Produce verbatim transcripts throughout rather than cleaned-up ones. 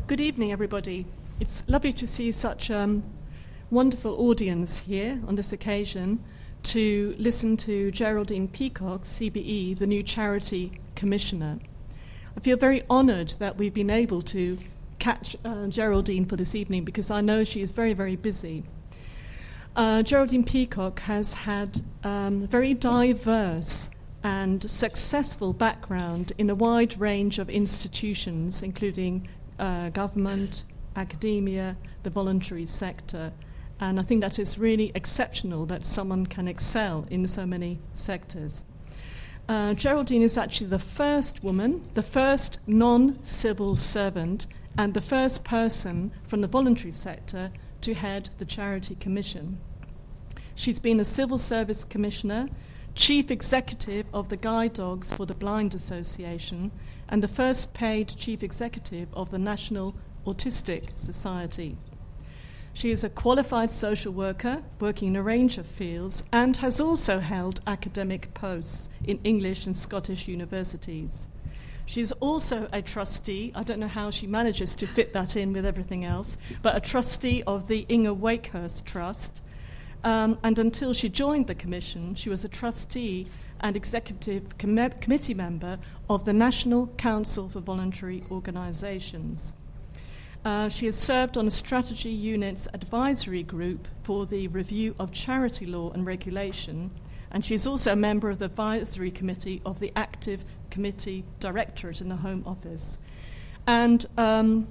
Good evening, everybody. It's lovely to see such a um, wonderful audience here on this occasion to listen to Geraldine Peacock, C B E, the new Charity Commissioner. I feel very honoured that we've been able to catch uh, Geraldine for this evening because I know she is very, very busy. Uh, Geraldine Peacock has had um, a very diverse and successful background in a wide range of institutions, including uh, government, academia, the voluntary sector. And I think that is really exceptional that someone can excel in so many sectors. Uh, Geraldine is actually the first woman, the first non-civil servant, and the first person from the voluntary sector to head the Charity Commission. She's been a civil service commissioner, chief executive of the Guide Dogs for the Blind Association, and the first paid chief executive of the National Autistic Society. She is a qualified social worker working in a range of fields and has also held academic posts in English and Scottish universities. She is also a trustee, I don't know how she manages to fit that in with everything else, but a trustee of the Inge Wakehurst Trust. Um, and until she joined the Commission, she was a trustee and executive com- committee member of the National Council for Voluntary Organisations. Uh, she has served on a strategy unit's advisory group for the review of charity law and regulation, and she is also a member of the advisory committee of the Active Committee Directorate in the Home Office. And um,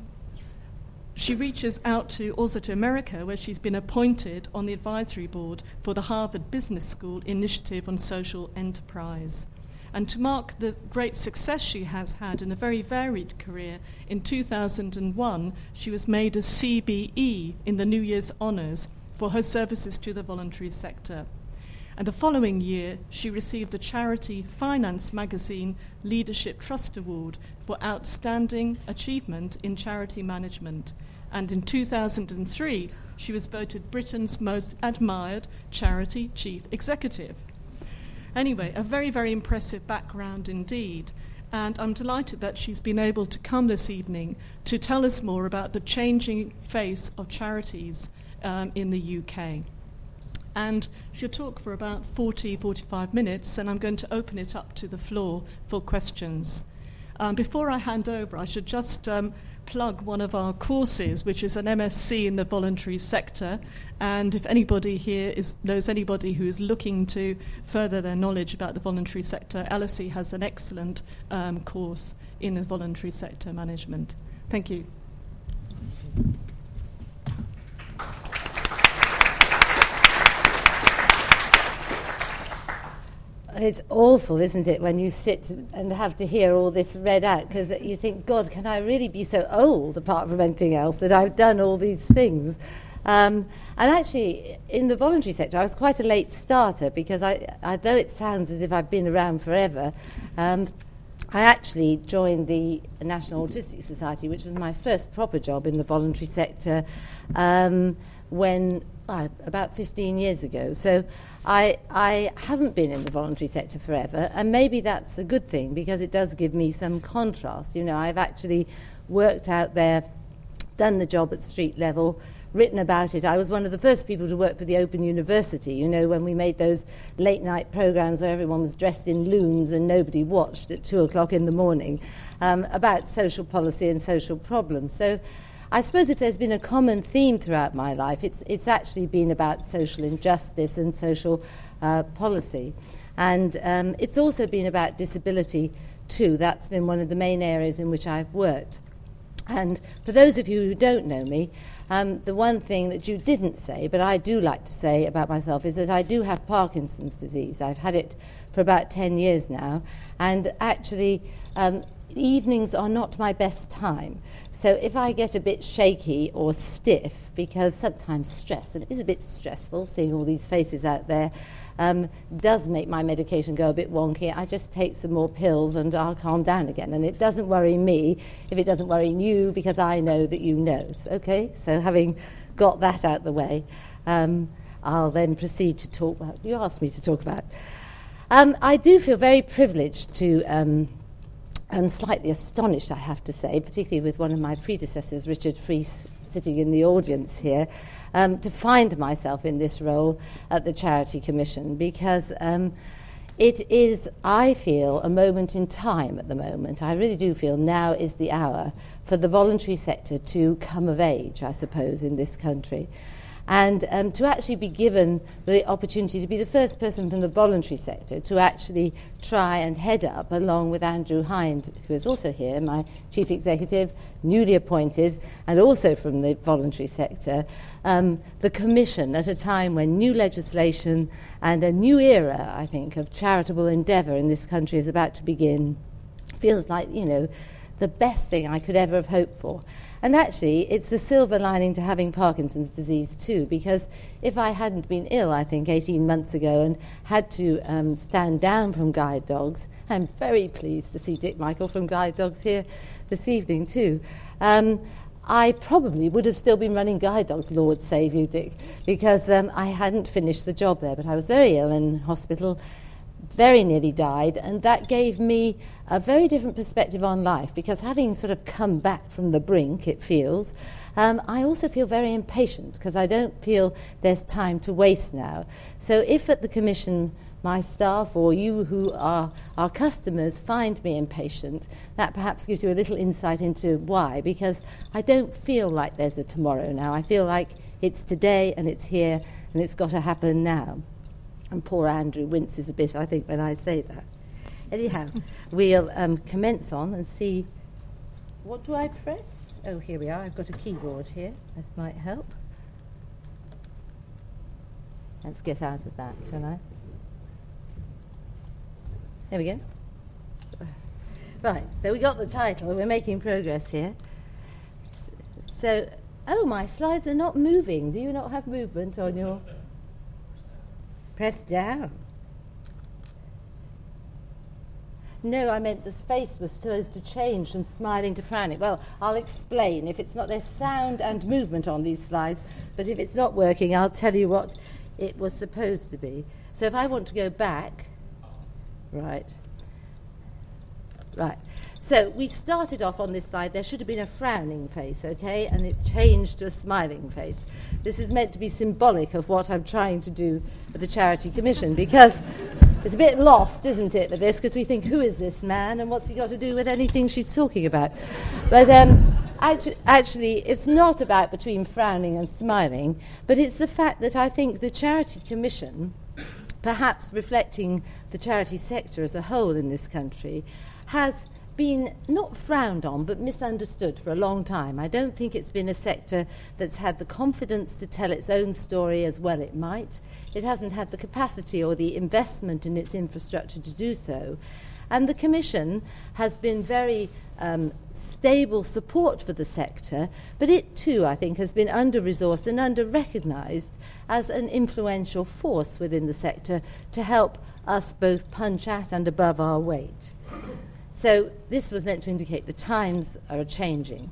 she reaches out to also to America, where she's been appointed on the advisory board for the Harvard Business School Initiative on Social Enterprise. And to mark the great success she has had in a very varied career, in two thousand one, she was made a C B E in the New Year's Honours for her services to the voluntary sector. And the following year, she received the Charity Finance Magazine Leadership Trust Award for outstanding achievement in charity management. And in two thousand three, she was voted Britain's most admired charity chief executive. Anyway, a very, very impressive background indeed. And I'm delighted that she's been able to come this evening to tell us more about the changing face of charities um, in the U K. And she'll talk for about forty, forty-five minutes, and I'm going to open it up to the floor for questions. Um, before I hand over, I should just um, plug one of our courses, which is an M S c in the voluntary sector. And if anybody here is, knows anybody who is looking to further their knowledge about the voluntary sector, L S E has an excellent um, course in the voluntary sector management. Thank you. It's awful, isn't it, when you sit and have to hear all this read out, because you think, God, can I really be so old, apart from anything else, that I've done all these things? Um, and actually, in the voluntary sector, I was quite a late starter, because I, I, though it sounds as if I've been around forever, um, I actually joined the National Autistic Society, which was my first proper job in the voluntary sector, um, when uh, about fifteen years ago. So I, I haven't been in the voluntary sector forever, and maybe that's a good thing because it does give me some contrast. You know, I've actually worked out there, done the job at street level, written about it. I was one of the first people to work for the Open University, you know, when we made those late-night programs where everyone was dressed in loons and nobody watched at two o'clock in the morning, um, about social policy and social problems. So I suppose if there's been a common theme throughout my life, it's it's actually been about social injustice and social uh, policy. And um, it's also been about disability too. That's been one of the main areas in which I've worked. And for those of you who don't know me, um, the one thing that you didn't say, but I do like to say about myself, is that I do have Parkinson's disease. I've had it for about ten years now. And actually, um, evenings are not my best time. So if I get a bit shaky or stiff, because sometimes stress, and it is a bit stressful seeing all these faces out there, um, does make my medication go a bit wonky, I just take some more pills and I'll calm down again. And it doesn't worry me if it doesn't worry you, because I know that you know. Okay, so having got that out the way, um, I'll then proceed to talk about, you asked me to talk about. Um, I do feel very privileged to... Um, and slightly astonished, I have to say, particularly with one of my predecessors, Richard Fries, sitting in the audience here, um, to find myself in this role at the Charity Commission, because um, it is, I feel, a moment in time at the moment. I really do feel now is the hour for the voluntary sector to come of age, I suppose, in this country. And um, to actually be given the opportunity to be the first person from the voluntary sector to actually try and head up, along with Andrew Hind, who is also here, my chief executive, newly appointed, and also from the voluntary sector, um, the Commission at a time when new legislation and a new era, I think, of charitable endeavour in this country is about to begin. Feels like, you know, the best thing I could ever have hoped for. And actually, it's the silver lining to having Parkinson's disease too, because if I hadn't been ill, I think, eighteen months ago and had to um, stand down from Guide Dogs, I'm very pleased to see Dick Michael from Guide Dogs here this evening too, um, I probably would have still been running Guide Dogs, Lord save you, Dick, because um, I hadn't finished the job there. But I was very ill in hospital, very nearly died, and that gave me a very different perspective on life, because having sort of come back from the brink, it feels, um, I also feel very impatient, because I don't feel there's time to waste now. So if at the Commission my staff or you who are our customers find me impatient, that perhaps gives you a little insight into why, because I don't feel like there's a tomorrow now. I feel like it's today and it's here and it's got to happen now. And poor Andrew winces a bit, I think, when I say that. Anyhow, we'll um, commence on and see. What do I press? Oh, here we are. I've got a keyboard here. This might help. Let's get out of that, shall I? There we go. Right, so we got the title. We're making progress here. So, oh, my slides are not moving. Do you not have movement on your... Press down. No, I meant the face was supposed to change from smiling to frowning. Well, I'll explain. If it's not, there's sound and movement on these slides, but if it's not working, I'll tell you what it was supposed to be. So if I want to go back, right, right. So we started off on this slide, there should have been a frowning face, okay, and it changed to a smiling face. This is meant to be symbolic of what I'm trying to do at the Charity Commission, because it's a bit lost, isn't it, with this, because we think, who is this man and what's he got to do with anything she's talking about? But um, actu- actually, it's not about between frowning and smiling, but it's the fact that I think the Charity Commission, perhaps reflecting the charity sector as a whole in this country, has been not frowned on but misunderstood for a long time. I don't think it's been a sector that's had the confidence to tell its own story as well it might. It hasn't had the capacity or the investment in its infrastructure to do so. And the Commission has been very um, stable support for the sector, but it too, I think, has been under-resourced and under-recognised as an influential force within the sector to help us both punch at and above our weight. So this was meant to indicate the times are changing.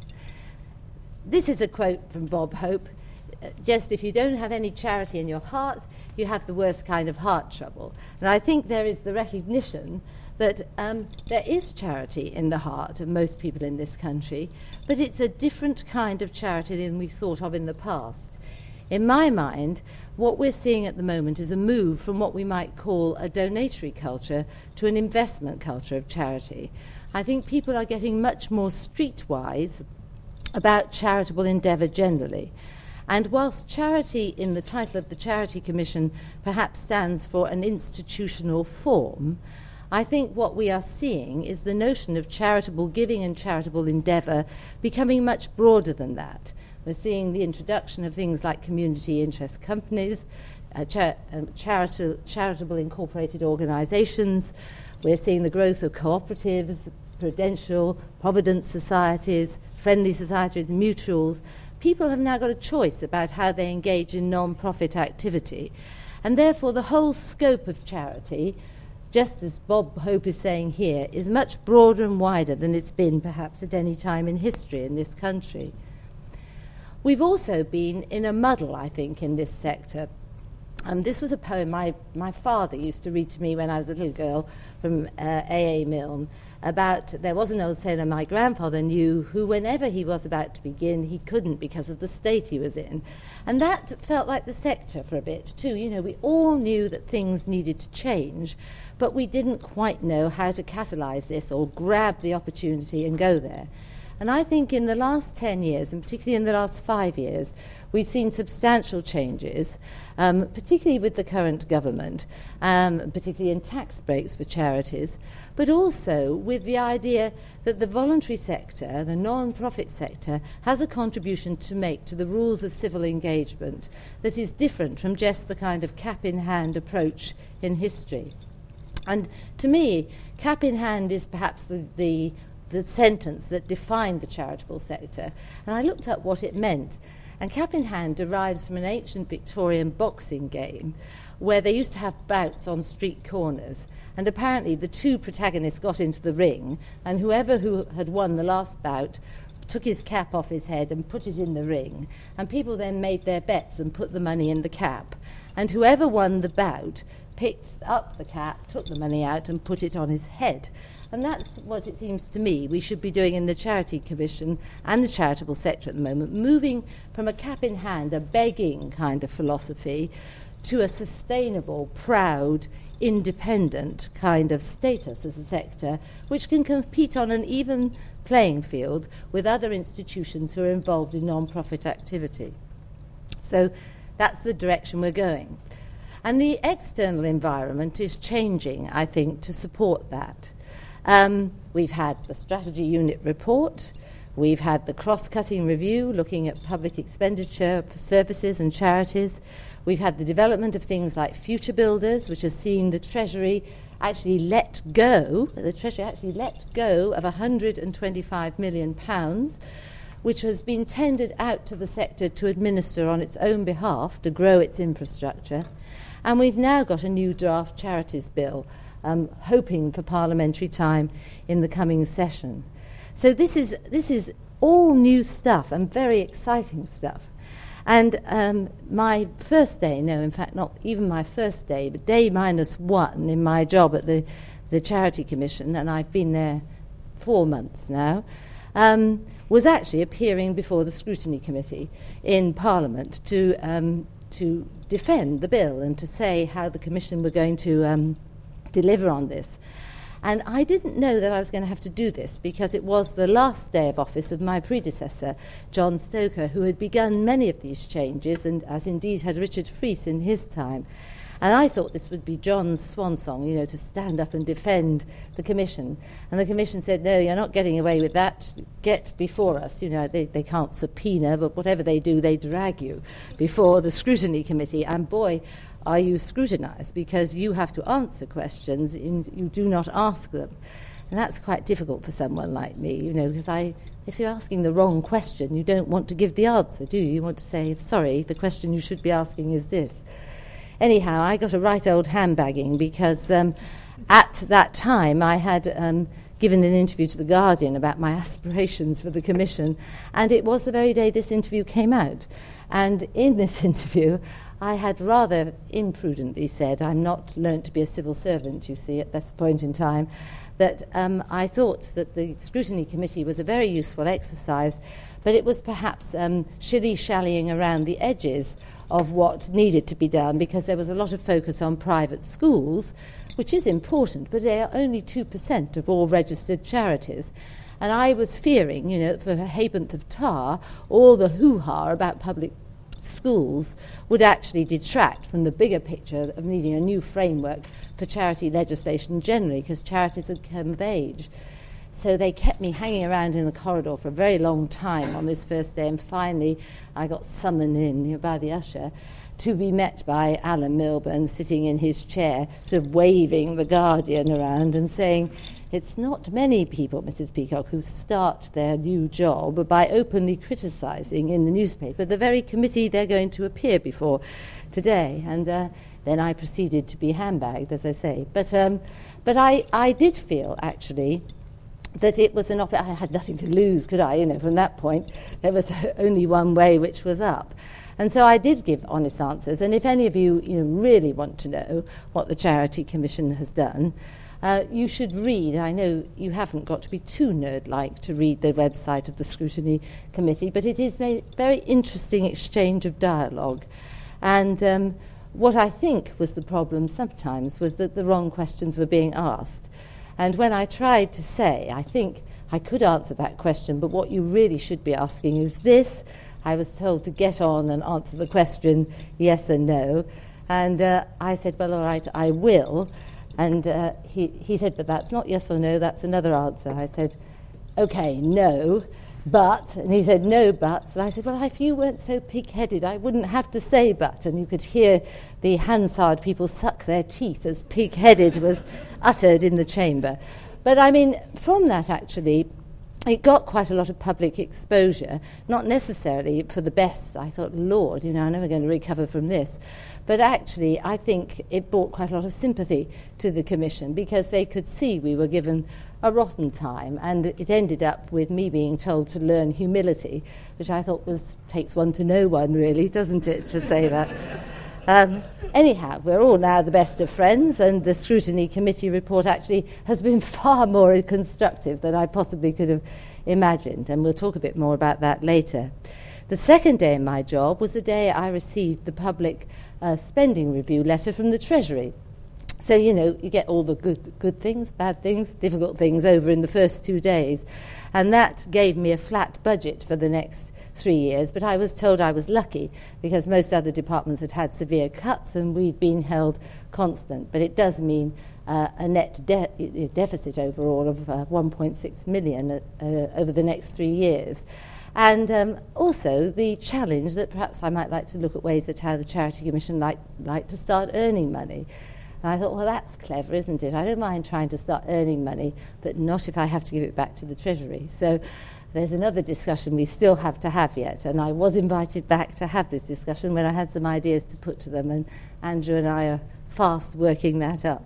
This is a quote from Bob Hope. Uh, just if you don't have any charity in your heart, you have the worst kind of heart trouble. And I think there is the recognition that um, there is charity in the heart of most people in this country, but it's a different kind of charity than we thought of in the past. In my mind, what we're seeing at the moment is a move from what we might call a donatory culture to an investment culture of charity. I think people are getting much more streetwise about charitable endeavour generally. And whilst charity in the title of the Charity Commission perhaps stands for an institutional form, I think what we are seeing is the notion of charitable giving and charitable endeavour becoming much broader than that. We're seeing the introduction of things like community interest companies, uh, char- um, charita- charitable incorporated organisations. We're seeing the growth of cooperatives, prudential, provident societies, friendly societies, mutuals. People have now got a choice about how they engage in non-profit activity. And therefore the whole scope of charity, just as Bob Hope is saying here, is much broader and wider than it's been perhaps at any time in history in this country. We've also been in a muddle, I think, in this sector. Um, this was a poem my, my father used to read to me when I was a little girl from uh, A A Milne. about, there was an old sailor my grandfather knew who, whenever he was about to begin, he couldn't because of the state he was in. And that felt like the sector for a bit too. You know, we all knew that things needed to change, but we didn't quite know how to catalyse this or grab the opportunity and go there. And I think in the last ten years, and particularly in the last five years, we've seen substantial changes, um, particularly with the current government, um, particularly in tax breaks for charities, but also with the idea that the voluntary sector, the non-profit sector, has a contribution to make to the rules of civil engagement that is different from just the kind of cap-in-hand approach in history. And to me, cap-in-hand is perhaps the, the the sentence that defined the charitable sector. And I looked up what it meant. And cap in hand derives from an ancient Victorian boxing game where they used to have bouts on street corners. And apparently the two protagonists got into the ring, and whoever who had won the last bout took his cap off his head and put it in the ring. And people then made their bets and put the money in the cap. And whoever won the bout picked up the cap, took the money out and put it on his head. And that's what it seems to me we should be doing in the Charity Commission and the charitable sector at the moment, moving from a cap in hand, a begging kind of philosophy, to a sustainable, proud, independent kind of status as a sector, which can compete on an even playing field with other institutions who are involved in non-profit activity. So that's the direction we're going. And the external environment is changing, I think, to support that. Um, we've had the strategy unit report, we've had the cross-cutting review looking at public expenditure for services and charities, we've had the development of things like Future Builders, which has seen the Treasury actually let go, the Treasury actually let go of one hundred twenty-five million pounds, which has been tendered out to the sector to administer on its own behalf to grow its infrastructure. And we've now got a new draft charities bill, Um, hoping for parliamentary time in the coming session. So this is this is all new stuff and very exciting stuff. And um, my first day, no, in fact, not even my first day, but day minus one in my job at the, the Charity Commission, and I've been there four months now, um, was actually appearing before the Scrutiny Committee in Parliament to um, to defend the bill and to say how the Commission were going to um, deliver on this. And I didn't know that I was going to have to do this because it was the last day of office of my predecessor, John Stoker, who had begun many of these changes, and as indeed had Richard Freese in his time. And I thought this would be John's swan song, you know, to stand up and defend the Commission. And the Commission said, no, you're not getting away with that. Get before us. You know, they, they can't subpoena, but whatever they do, they drag you before the Scrutiny Committee. And boy, are you scrutinised, because you have to answer questions and you do not ask them. And that's quite difficult for someone like me, you know, because I, if you're asking the wrong question, you don't want to give the answer, do you? You want to say, sorry, the question you should be asking is this. Anyhow, I got a right old handbagging because um, at that time I had um, given an interview to The Guardian about my aspirations for the Commission, and it was the very day this interview came out. And in this interview, I had rather imprudently said, I'm not learnt to be a civil servant, you see, at this point in time, that um, I thought that the Scrutiny Committee was a very useful exercise, but it was perhaps um, shilly-shallying around the edges of what needed to be done, because there was a lot of focus on private schools, which is important, but they are only two percent of all registered charities. And I was fearing, you know, for a ha'porth of tar, all the hoo-ha about public schools would actually detract from the bigger picture of needing a new framework for charity legislation generally, because charities had come of age. So they kept me hanging around in the corridor for a very long time on this first day, and finally I got summoned in, you know, by the usher to be met by Alan Milburn sitting in his chair, sort of waving The Guardian around and saying, it's not many people, Missus Peacock, who start their new job by openly criticising in the newspaper the very committee they're going to appear before today. And uh, then I proceeded to be handbagged, as I say. But um, but I, I did feel, actually, that it was an op- I had nothing to lose, could I? You know, from that point, there was only one way, which was up. And so I did give honest answers. And if any of you, you know, really want to know what the Charity Commission has done, Uh, you should read, I know you haven't got to be too nerd-like to read the website of the Scrutiny Committee, but it is a very interesting exchange of dialogue. And um, what I think was the problem sometimes was that the wrong questions were being asked. And when I tried to say, I think I could answer that question, but what you really should be asking is this, I was told to get on and answer the question yes and no. And uh, I said, well, all right, I will. And uh, he, he said, but that's not yes or no, that's another answer. I said, okay, no, but. And he said, no, but. And I said, well, if you weren't so pig-headed, I wouldn't have to say but. And you could hear the Hansard people suck their teeth as pig-headed was uttered in the chamber. But, I mean, from that, actually, it got quite a lot of public exposure, not necessarily for the best. I thought, Lord, you know, I'm never going to recover from this. But actually, I think it brought quite a lot of sympathy to the Commission because they could see we were given a rotten time, and it ended up with me being told to learn humility, which I thought was takes one to know one, really, doesn't it, to say that? Um, anyhow, we're all now the best of friends, and the Scrutiny Committee report actually has been far more constructive than I possibly could have imagined, and we'll talk a bit more about that later. The second day in my job was the day I received the public uh, spending review letter from the Treasury. So, you know, you get all the good, good things, bad things, difficult things over in the first two days. And that gave me a flat budget for the next three years. But I was told I was lucky because most other departments had had severe cuts and we'd been held constant. But it does mean uh, a net de- deficit overall of uh, one point six million uh, uh, over the next three years. And um, also the challenge that perhaps I might like to look at ways at how the Charity Commission like, like to start earning money. And I thought, well, that's clever, isn't it? I don't mind trying to start earning money, but not if I have to give it back to the Treasury. So there's another discussion we still have to have yet, and I was invited back to have this discussion when I had some ideas to put to them, and Andrew and I are fast working that up.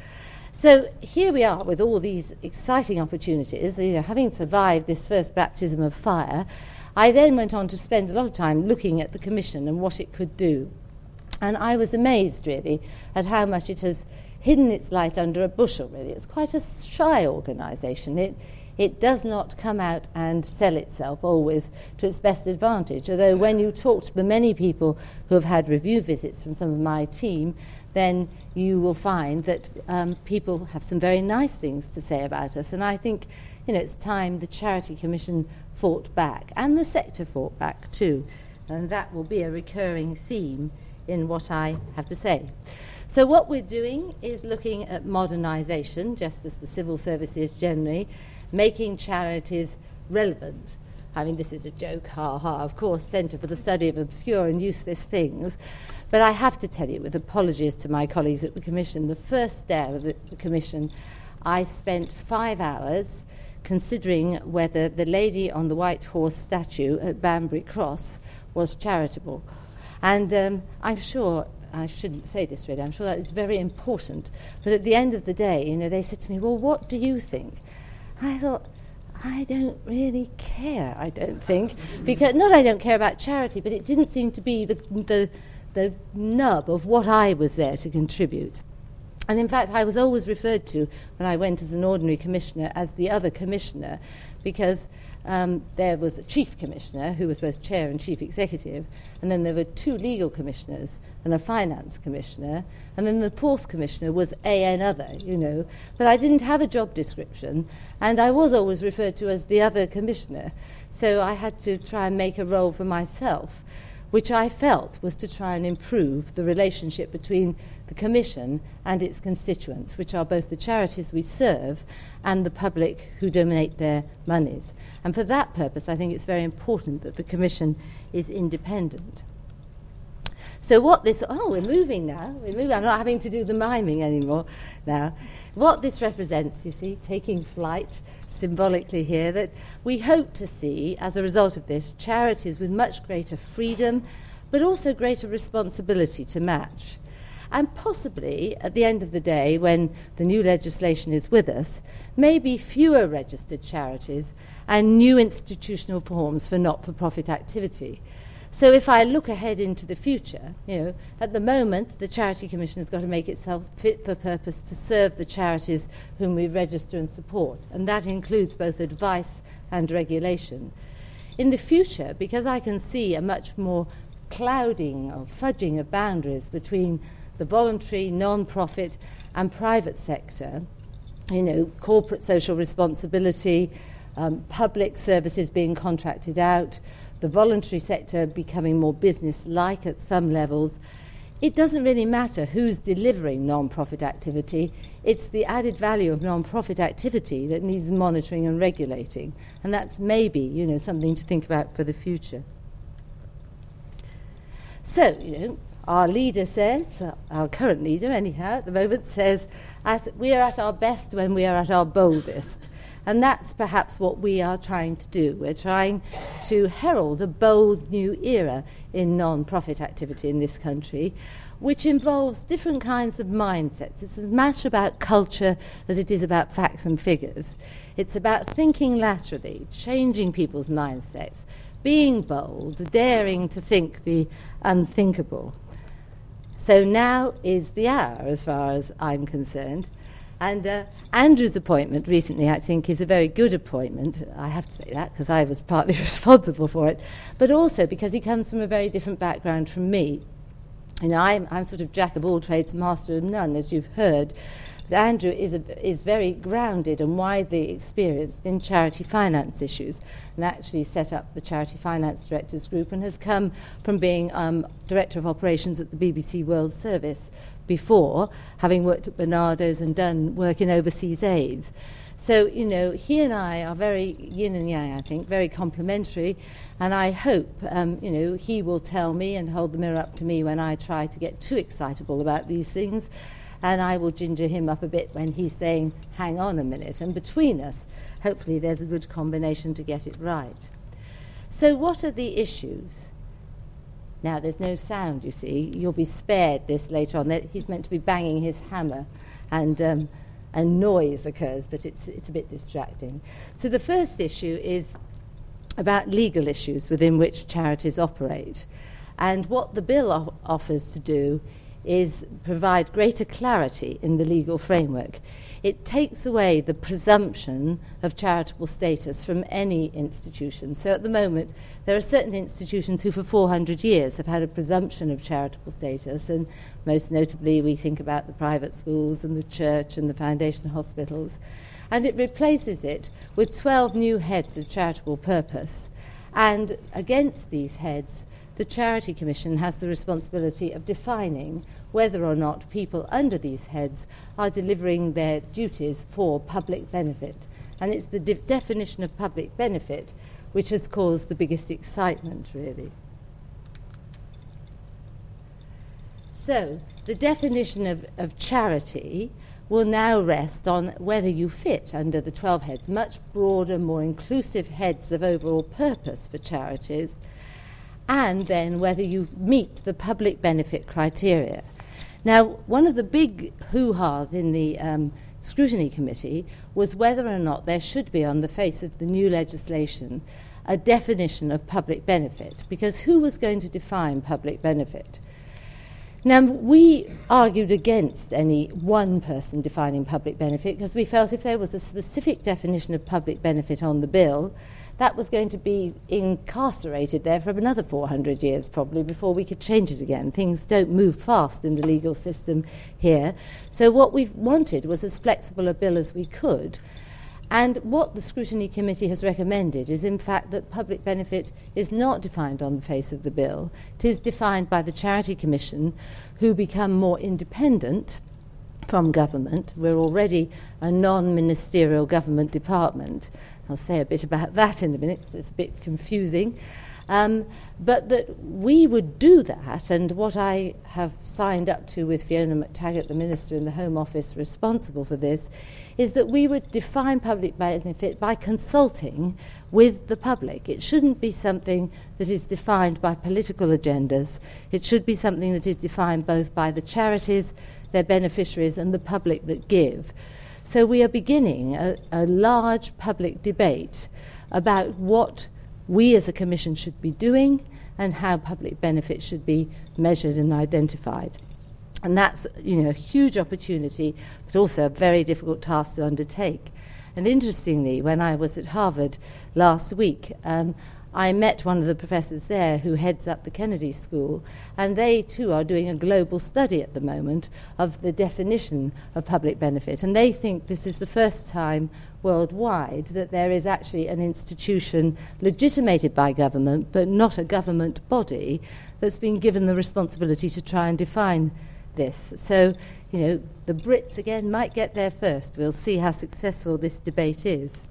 So here we are with all these exciting opportunities. You know, having survived this first baptism of fire, I then went on to spend a lot of time looking at the Commission and what it could do. And I was amazed, really, at how much it has hidden its light under a bushel, really. It's quite a shy organisation. It, it does not come out and sell itself always to its best advantage, although when you talk to the many people who have had review visits from some of my team, then you will find that um, people have some very nice things to say about us. And I think, you know, it's time the Charity Commission fought back, and the sector fought back too. And that will be a recurring theme in what I have to say. So what we're doing is looking at modernisation, just as the civil service is generally, making charities relevant. I mean, this is a joke, ha ha, of course, Centre for the Study of Obscure and Useless Things. But I have to tell you, with apologies to my colleagues at the Commission, the first day I was at the Commission, I spent five hours considering whether the lady on the white horse statue at Banbury Cross was charitable. And um, I'm sure, I shouldn't say this really, I'm sure that is very important. But at the end of the day, you know, they said to me, well, what do you think? I thought, I don't really care, I don't think. Because, not I don't care about charity, but it didn't seem to be the, the, the nub of what I was there to contribute. And in fact, I was always referred to, when I went as an ordinary commissioner, as the other commissioner, because um, there was a chief commissioner, who was both chair and chief executive, and then there were two legal commissioners and a finance commissioner, and then the fourth commissioner was A N other, you know. But I didn't have a job description, and I was always referred to as the other commissioner. So I had to try and make a role for myself, which I felt was to try and improve the relationship between the Commission and its constituents, which are both the charities we serve and the public who donate their monies. And for that purpose, I think it's very important that the Commission is independent. So what this... Oh, we're moving now. We're moving. I'm not having to do the miming anymore now. What this represents, you see, taking flight symbolically here, that we hope to see, as a result of this, charities with much greater freedom, but also greater responsibility to match. And possibly, at the end of the day, when the new legislation is with us, maybe fewer registered charities and new institutional forms for not-for-profit activity. So if I look ahead into the future, you know, at the moment, the Charity Commission has got to make itself fit for purpose to serve the charities whom we register and support, and that includes both advice and regulation. In the future, because I can see a much more clouding or fudging of boundaries between the voluntary, non-profit and private sector, you know, corporate social responsibility, um, public services being contracted out, the voluntary sector becoming more business-like at some levels, it doesn't really matter who's delivering non-profit activity. It's the added value of non-profit activity that needs monitoring and regulating. And that's maybe, you know, something to think about for the future. So, you know, our leader says, uh, our current leader anyhow at the moment says, at, we are at our best when we are at our boldest. And that's perhaps what we are trying to do. We're trying to herald a bold new era in non-profit activity in this country, which involves different kinds of mindsets. It's as much about culture as it is about facts and figures. It's about thinking laterally, changing people's mindsets, being bold, daring to think the unthinkable. So now is the hour, as far as I'm concerned. And uh, Andrew's appointment recently, I think, is a very good appointment. I have to say that because I was partly responsible for it, but also because he comes from a very different background from me. You know, I'm, I'm sort of jack of all trades, master of none, as you've heard. But Andrew is, a, is very grounded and widely experienced in charity finance issues, and actually set up the Charity Finance Directors Group and has come from being um, Director of Operations at the B B C World Service before, having worked at Barnardo's and done work in overseas aids. So, you know, he and I are very yin and yang, I think, very complementary, and I hope, um, you know, he will tell me and hold the mirror up to me when I try to get too excitable about these things, and I will ginger him up a bit when he's saying, hang on a minute, and between us, hopefully there's a good combination to get it right. So what are the issues? Now, there's no sound, you see. You'll be spared this later on. He's meant to be banging his hammer, and um, and noise occurs, but it's it's a bit distracting. So the first issue is about legal issues within which charities operate. And what the bill o- offers to do is provide greater clarity in the legal framework. It takes away the presumption of charitable status from any institution. So at the moment, there are certain institutions who for four hundred years have had a presumption of charitable status, and most notably we think about the private schools and the church and the foundation hospitals. And it replaces it with twelve new heads of charitable purpose. And against these heads, the Charity Commission has the responsibility of defining whether or not people under these heads are delivering their duties for public benefit. And it's the de- definition of public benefit which has caused the biggest excitement, really. So, the definition of, of charity will now rest on whether you fit under the twelve heads, much broader, more inclusive heads of overall purpose for charities, and then whether you meet the public benefit criteria. Now, one of the big hoo-has in the um, scrutiny committee was whether or not there should be, on the face of the new legislation, a definition of public benefit, because who was going to define public benefit? Now, we argued against any one person defining public benefit because we felt if there was a specific definition of public benefit on the bill, that was going to be incarcerated there for another four hundred years probably before we could change it again. Things don't move fast in the legal system here. So what we wanted was as flexible a bill as we could. And what the Scrutiny Committee has recommended is, in fact, that public benefit is not defined on the face of the bill. It is defined by the Charity Commission, who become more independent from government. We're already a non-ministerial government department. I'll say a bit about that in a minute, because it's a bit confusing. Um, but that we would do that, and what I have signed up to with Fiona McTaggart, the Minister in the Home Office responsible for this, is that we would define public benefit by consulting with the public. It shouldn't be something that is defined by political agendas. It should be something that is defined both by the charities, their beneficiaries, and the public that give. So we are beginning a, a large public debate about what we as a Commission should be doing and how public benefit should be measured and identified. And that's, you know, a huge opportunity, but also a very difficult task to undertake. And interestingly, when I was at Harvard last week, um, I met one of the professors there who heads up the Kennedy School, and they too are doing a global study at the moment of the definition of public benefit. And they think this is the first time worldwide that there is actually an institution legitimated by government, but not a government body, that's been given the responsibility to try and define this. So, you know, the Brits again might get there first. We'll see how successful this debate is.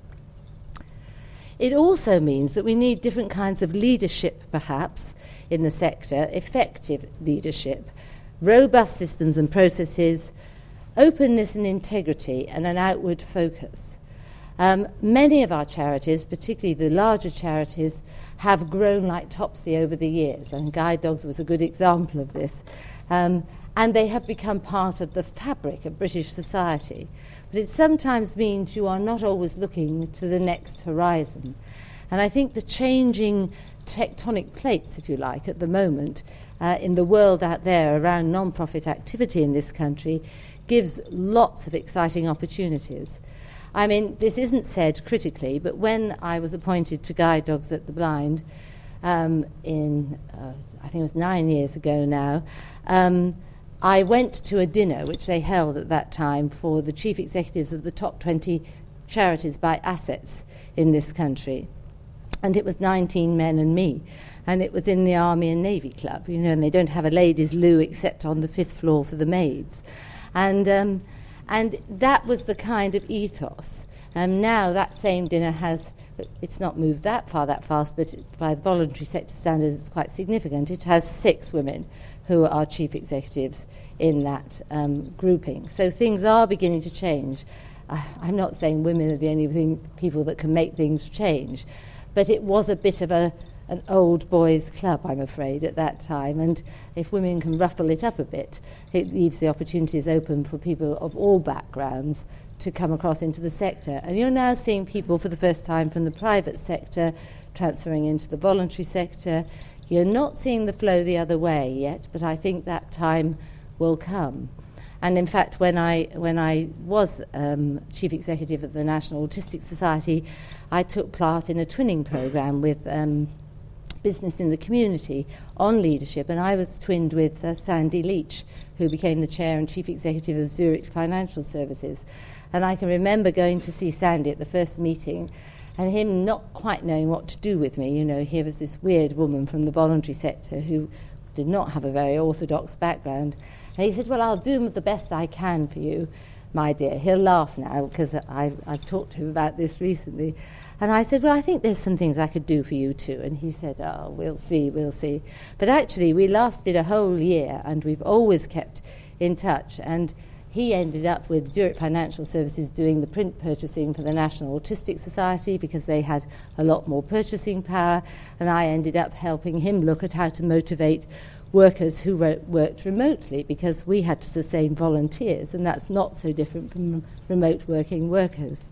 It also means that we need different kinds of leadership, perhaps, in the sector, effective leadership, robust systems and processes, openness and integrity, and an outward focus. Um, many of our charities, particularly the larger charities, have grown like Topsy over the years, and Guide Dogs was a good example of this. Um, and they have become part of the fabric of British society. But it sometimes means you are not always looking to the next horizon. And I think the changing tectonic plates, if you like, at the moment, uh, in the world out there around non-profit activity in this country, gives lots of exciting opportunities. I mean, this isn't said critically, but when I was appointed to Guide Dogs at the Blind, um, in, uh, I think it was nine years ago now, um, I went to a dinner which they held at that time for the chief executives of the top twenty charities by assets in this country. And it was nineteen men and me. And it was in the Army and Navy Club, you know, and they don't have a ladies' loo except on the fifth floor for the maids. And um, and that was the kind of ethos. Um, now that same dinner has, it's not moved that far that fast, but it, by the voluntary sector standards it's quite significant. It has six women who are chief executives in that um, grouping. So things are beginning to change. Uh, I'm not saying women are the only thing, people that can make things change, but it was a bit of a an old boys' club, I'm afraid, at that time. And if women can ruffle it up a bit, it leaves the opportunities open for people of all backgrounds to come across into the sector. And you're now seeing people for the first time from the private sector transferring into the voluntary sector. You're not seeing the flow the other way yet, but I think that time will come. And in fact, when I when I was um, chief executive of the National Autistic Society, I took part in a twinning program with um, business in the community on leadership, and I was twinned with uh, Sandy Leach, who became the chair and chief executive of Zurich Financial Services. And I can remember going to see Sandy at the first meeting and him not quite knowing what to do with me. You know, here was this weird woman from the voluntary sector who did not have a very orthodox background. And he said, well, I'll do the best I can for you, my dear. He'll laugh now because I've, I've talked to him about this recently. And I said, well, I think there's some things I could do for you too. And he said, oh, we'll see, we'll see. But actually, we lasted a whole year, and we've always kept in touch. And he ended up with Zurich Financial Services doing the print purchasing for the National Autistic Society because they had a lot more purchasing power. And I ended up helping him look at how to motivate workers who wrote, worked remotely, because we had to sustain volunteers, and that's not so different from remote working workers.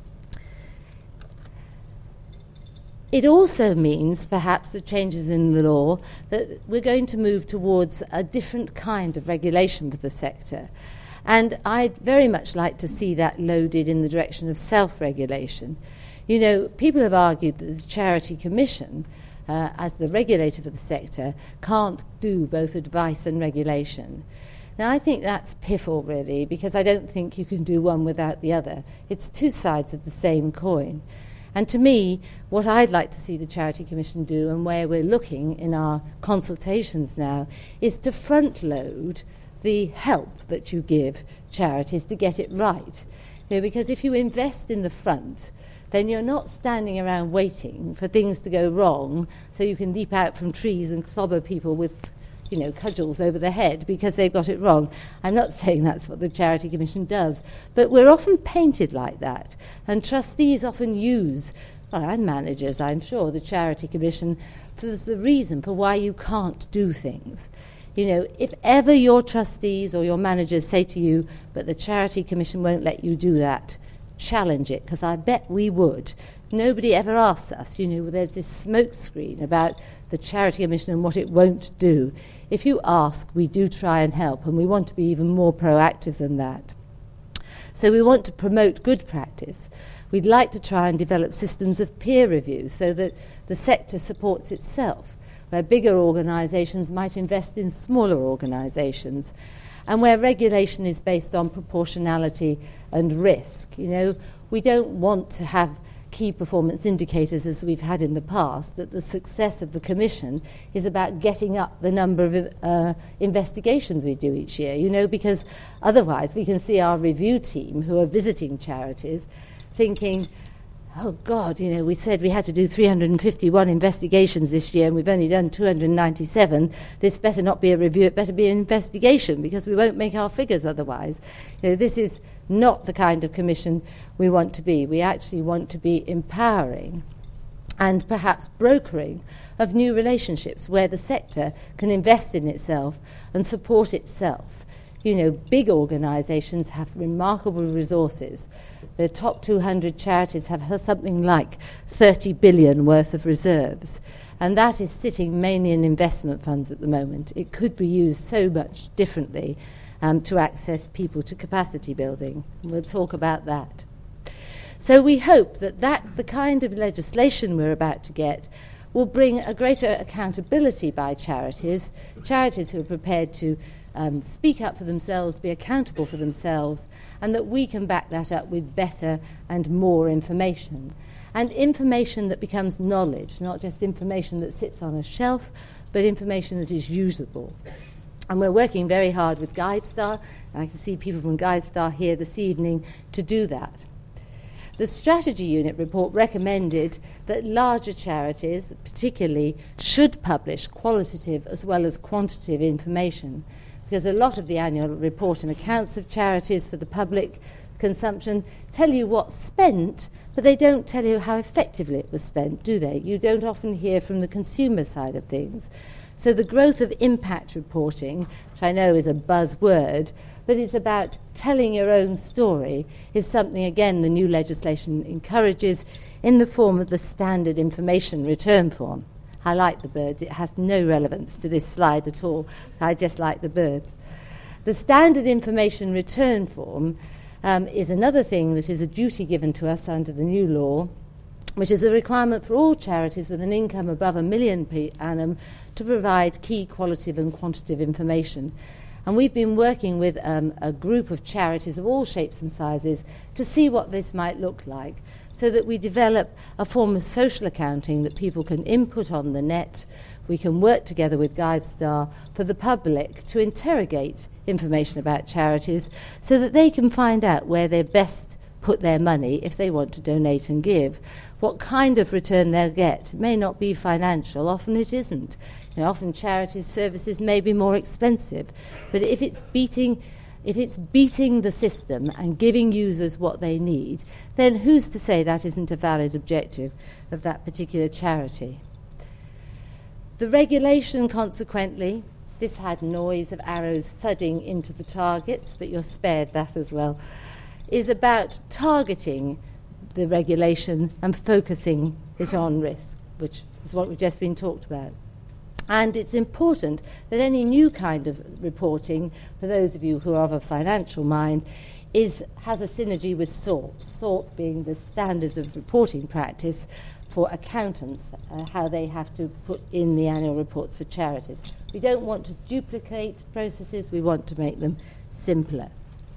It also means, perhaps, the changes in the law, that we're going to move towards a different kind of regulation for the sector. And I'd very much like to see that loaded in the direction of self-regulation. You know, people have argued that the Charity Commission, uh, as the regulator for the sector, can't do both advice and regulation. Now, I think that's piffle, really, because I don't think you can do one without the other. It's two sides of the same coin. And to me, what I'd like to see the Charity Commission do, and where we're looking in our consultations now, is to front-load the help that you give charities to get it right. You know, because if you invest in the front, then you're not standing around waiting for things to go wrong so you can leap out from trees and clobber people with, you know, cudgels over the head because they've got it wrong. I'm not saying that's what the Charity Commission does, but we're often painted like that, and trustees often use, well, and managers, I'm sure, the Charity Commission for the reason for why you can't do things. You know, if ever your trustees or your managers say to you, but the Charity Commission won't let you do that, challenge it, because I bet we would. Nobody ever asks us, you know, there's this smoke screen about the Charity Commission and what it won't do. If you ask, we do try and help, and we want to be even more proactive than that. So we want to promote good practice. We'd like to try and develop systems of peer review so that the sector supports itself, where bigger organisations might invest in smaller organisations, and where regulation is based on proportionality and risk. You know, we don't want to have key performance indicators as we've had in the past, that the success of the Commission is about getting up the number of uh, investigations we do each year, you know, because otherwise we can see our review team who are visiting charities thinking, oh God, you know, we said we had to do three hundred fifty-one investigations this year and we've only done two hundred ninety-seven. This better not be a review, it better be an investigation because we won't make our figures otherwise. You know, this is not the kind of commission we want to be. We actually want to be empowering and perhaps brokering of new relationships where the sector can invest in itself and support itself. You know, big organisations have remarkable resources. The top two hundred charities have something like thirty billion worth of reserves, and that is sitting mainly in investment funds at the moment. It could be used so much differently um, to access people to capacity building. We'll talk about that. So we hope that, that the kind of legislation we're about to get will bring a greater accountability by charities, charities who are prepared to Um, speak up for themselves, be accountable for themselves, and that we can back that up with better and more information. And information that becomes knowledge, not just information that sits on a shelf, but information that is usable. And we're working very hard with GuideStar, and I can see people from GuideStar here this evening to do that. The Strategy Unit report recommended that larger charities, particularly, should publish qualitative as well as quantitative information, because a lot of the annual report and accounts of charities for the public consumption tell you what's spent, but they don't tell you how effectively it was spent, do they? You don't often hear from the consumer side of things. So the growth of impact reporting, which I know is a buzzword, but it's about telling your own story, is something, again, the new legislation encourages in the form of the standard information return form. I like the birds. It has no relevance to this slide at all. I just like the birds. The standard information return form um, is another thing that is a duty given to us under the new law, which is a requirement for all charities with an income above a million per annum to provide key qualitative and quantitative information. And we've been working with um, a group of charities of all shapes and sizes to see what this might look like, so that we develop a form of social accounting that people can input on the net. We can work together with GuideStar for the public to interrogate information about charities so that they can find out where they best put their money if they want to donate and give. What kind of return they'll get may not be financial, often it isn't. You know, often charities' services may be more expensive, but if it's beating If it's beating the system and giving users what they need, then who's to say that isn't a valid objective of that particular charity? The regulation, consequently, this had noise of arrows thudding into the targets, but you're spared that as well, is about targeting the regulation and focusing it on risk, which is what we've just been talked about. And it's important that any new kind of reporting, for those of you who are of a financial mind, is has a synergy with SORP, SORP being the standards of reporting practice for accountants, uh, how they have to put in the annual reports for charities. We don't want to duplicate processes, we want to make them simpler.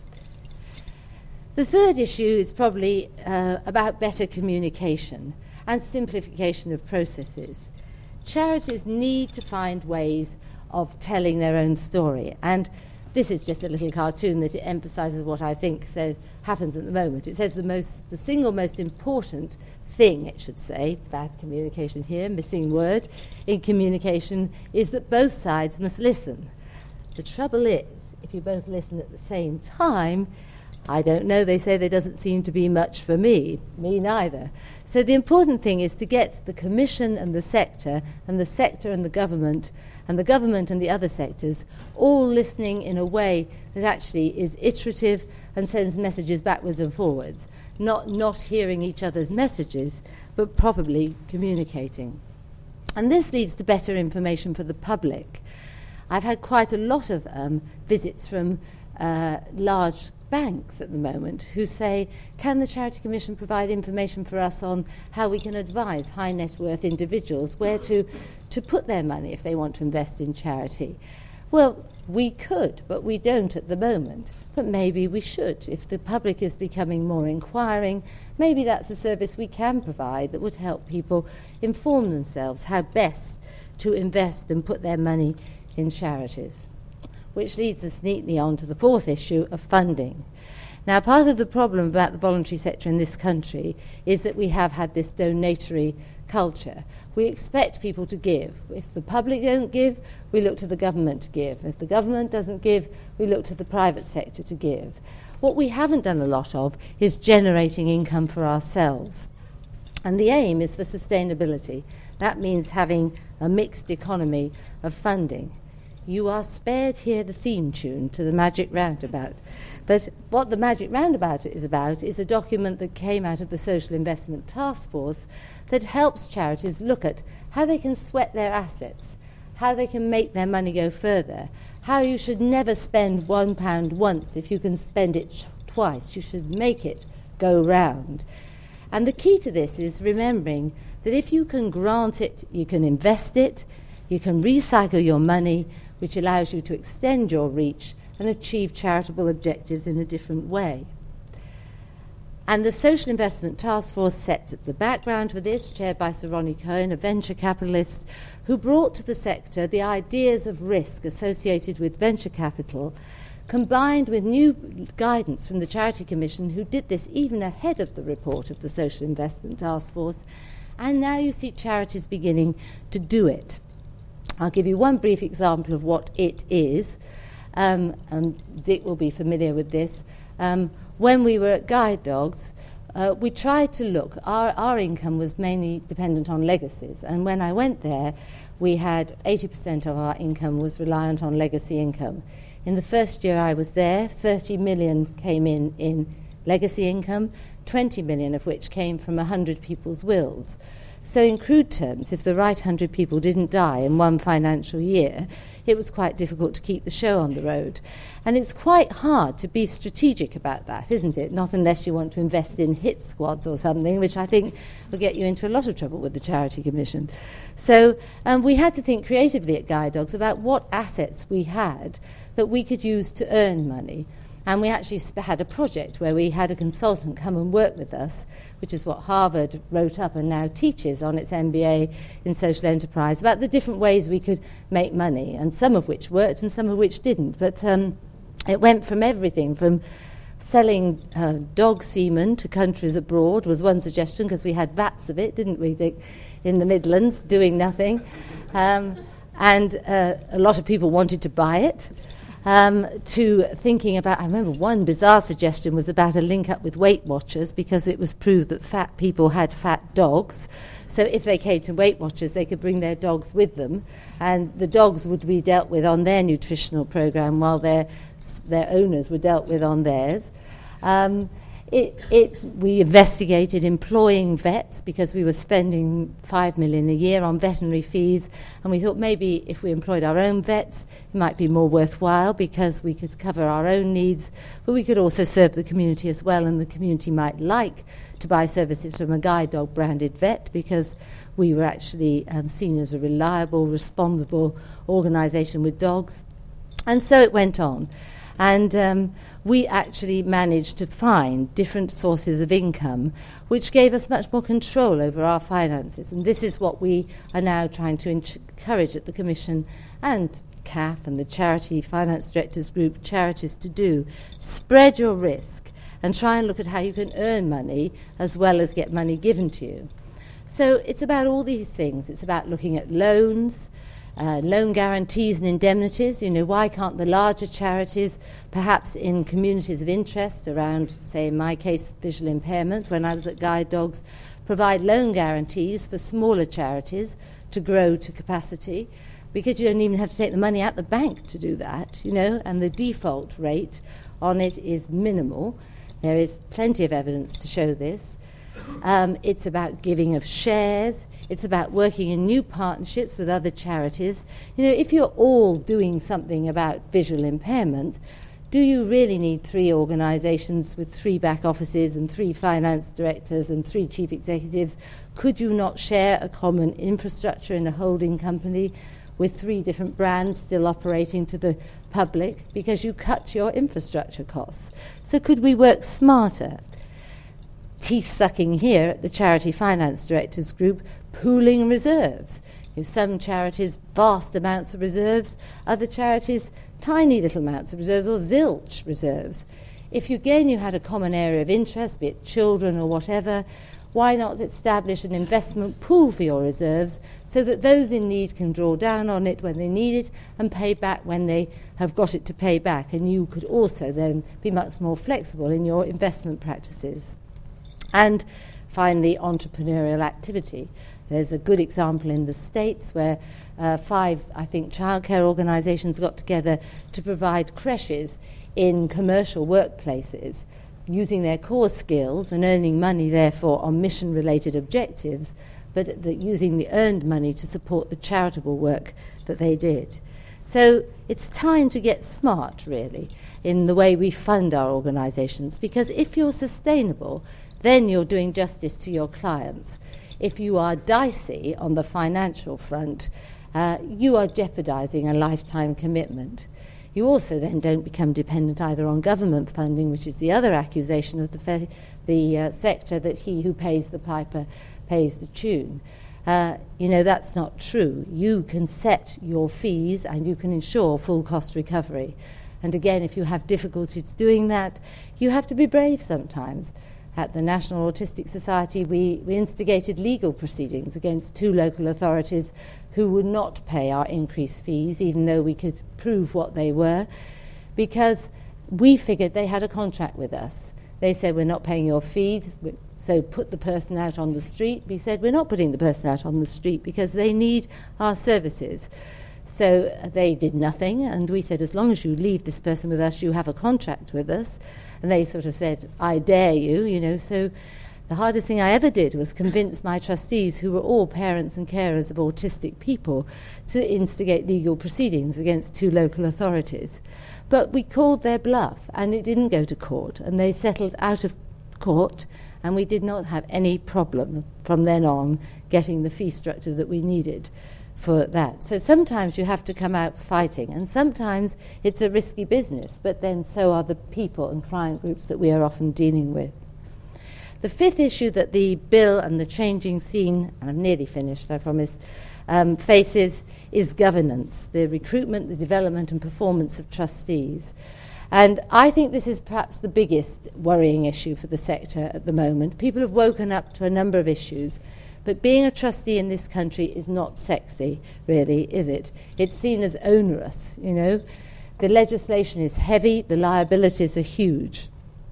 The third issue is probably uh, about better communication and simplification of processes. Charities need to find ways of telling their own story, and this is just a little cartoon that it emphasises what I think says, happens at the moment. It says the most, the single most important thing, it should say, bad communication here, missing word, in communication, is that both sides must listen. The trouble is, if you both listen at the same time, I don't know, they say there doesn't seem to be much for me, me neither. So the important thing is to get the Commission and the sector, and the sector and the government, and the government and the other sectors, all listening in a way that actually is iterative and sends messages backwards and forwards, not not hearing each other's messages, but properly communicating. And this leads to better information for the public. I've had quite a lot of um, visits from uh, large banks at the moment who say, can the Charity Commission provide information for us on how we can advise high net worth individuals where to, to put their money if they want to invest in charity? Well, we could, but we don't at the moment. But maybe we should. If the public is becoming more inquiring, maybe that's a service we can provide that would help people inform themselves how best to invest and put their money in charities. Which leads us neatly on to the fourth issue of funding. Now, part of the problem about the voluntary sector in this country is that we have had this donatory culture. We expect people to give. If the public don't give, we look to the government to give. If the government doesn't give, we look to the private sector to give. What we haven't done a lot of is generating income for ourselves. And the aim is for sustainability. That means having a mixed economy of funding. You are spared here the theme tune to the Magic Roundabout. But what the Magic Roundabout is about is a document that came out of the Social Investment Task Force that helps charities look at how they can sweat their assets, how they can make their money go further, how you should never spend one pound once if you can spend it sh- twice. You should make it go round. And the key to this is remembering that if you can grant it, you can invest it, you can recycle your money, which allows you to extend your reach and achieve charitable objectives in a different way. And the Social Investment Task Force sets the background for this, chaired by Sir Ronnie Cohen, a venture capitalist, who brought to the sector the ideas of risk associated with venture capital, combined with new guidance from the Charity Commission, who did this even ahead of the report of the Social Investment Task Force. And now you see charities beginning to do it. I'll give you one brief example of what it is, um, and Dick will be familiar with this. Um, when we were at Guide Dogs, uh, we tried to look. Our, our income was mainly dependent on legacies, and when I went there, we had eighty percent of our income was reliant on legacy income. In the first year I was there, thirty million came in in legacy income, twenty million of which came from one hundred people's wills. So in crude terms, if the right one hundred people didn't die in one financial year, it was quite difficult to keep the show on the road. And it's quite hard to be strategic about that, isn't it? Not unless you want to invest in hit squads or something, which I think will get you into a lot of trouble with the Charity Commission. So um, we had to think creatively at Guide Dogs about what assets we had that we could use to earn money. And we actually sp- had a project where we had a consultant come and work with us, which is what Harvard wrote up and now teaches on its M B A in social enterprise, about the different ways we could make money, and some of which worked and some of which didn't. But um, it went from everything, from selling uh, dog semen to countries abroad was one suggestion, because we had vats of it, didn't we, Dick, in the Midlands, doing nothing. Um, and uh, a lot of people wanted to buy it. Um, to thinking about, I remember one bizarre suggestion was about a link up with Weight Watchers, because it was proved that fat people had fat dogs. So if they came to Weight Watchers, they could bring their dogs with them, and the dogs would be dealt with on their nutritional program while their their owners were dealt with on theirs. Um, It, it, we investigated employing vets, because we were spending five million dollars a year on veterinary fees, and we thought maybe if we employed our own vets, it might be more worthwhile, because we could cover our own needs, but we could also serve the community as well, and the community might like to buy services from a Guide Dog branded vet, because we were actually um, seen as a reliable, responsible organisation with dogs. And so it went on. And um, we actually managed to find different sources of income, which gave us much more control over our finances. And this is what we are now trying to encourage at the Commission and C A F and the Charity Finance Directors Group, charities, to do. Spread your risk and try and look at how you can earn money as well as get money given to you. So it's about all these things. It's about looking at loans, Uh, loan guarantees and indemnities. You know, why can't the larger charities, perhaps in communities of interest around, say in my case, visual impairment, when I was at Guide Dogs, provide loan guarantees for smaller charities to grow to capacity, because you don't even have to take the money out the bank to do that, you know, and the default rate on it is minimal. There is plenty of evidence to show this. Um, it's about giving of shares. It's about working in new partnerships with other charities. You know, if you're all doing something about visual impairment, do you really need three organisations with three back offices and three finance directors and three chief executives? Could you not share a common infrastructure in a holding company with three different brands still operating to the public, because you cut your infrastructure costs? So could we work smarter? Teeth-sucking here at the Charity Finance Directors Group, pooling reserves. You know, some charities, vast amounts of reserves, other charities, tiny little amounts of reserves or zilch reserves. If you, again, you had a common area of interest, be it children or whatever, why not establish an investment pool for your reserves so that those in need can draw down on it when they need it and pay back when they have got it to pay back, and you could also then be much more flexible in your investment practices. And finally, entrepreneurial activity. There's a good example in the States where uh, five, I think, childcare organisations got together to provide creches in commercial workplaces, using their core skills and earning money, therefore, on mission-related objectives, but the, using the earned money to support the charitable work that they did. So it's time to get smart, really, in the way we fund our organisations, because if you're sustainable, then you're doing justice to your clients. If you are dicey on the financial front, uh, you are jeopardising a lifetime commitment. You also then don't become dependent either on government funding, which is the other accusation of the, fe- the uh, sector, that he who pays the piper pays the tune. Uh, you know, that's not true. You can set your fees and you can ensure full cost recovery. And again, if you have difficulties doing that, you have to be brave sometimes. At the National Autistic Society, we, we instigated legal proceedings against two local authorities who would not pay our increased fees, even though we could prove what they were, because we figured they had a contract with us. They said, we're not paying your fees, so put the person out on the street. We said, we're not putting the person out on the street because they need our services. So they did nothing, and we said, as long as you leave this person with us, you have a contract with us. And they sort of said, I dare you, you know. So the hardest thing I ever did was convince my trustees, who were all parents and carers of autistic people, to instigate legal proceedings against two local authorities. But we called their bluff, and it didn't go to court, and they settled out of court, and we did not have any problem from then on getting the fee structure that we needed for that. So sometimes you have to come out fighting, and sometimes it's a risky business, but then so are the people and client groups that we are often dealing with. The fifth issue that the bill and the changing scene, and I'm nearly finished, I promise, um, faces is governance, the recruitment, the development and performance of trustees. And I think this is perhaps the biggest worrying issue for the sector at the moment. People have woken up to a number of issues, but being a trustee in this country is not sexy, really, is it? It's seen as onerous, you know. The legislation is heavy, the liabilities are huge.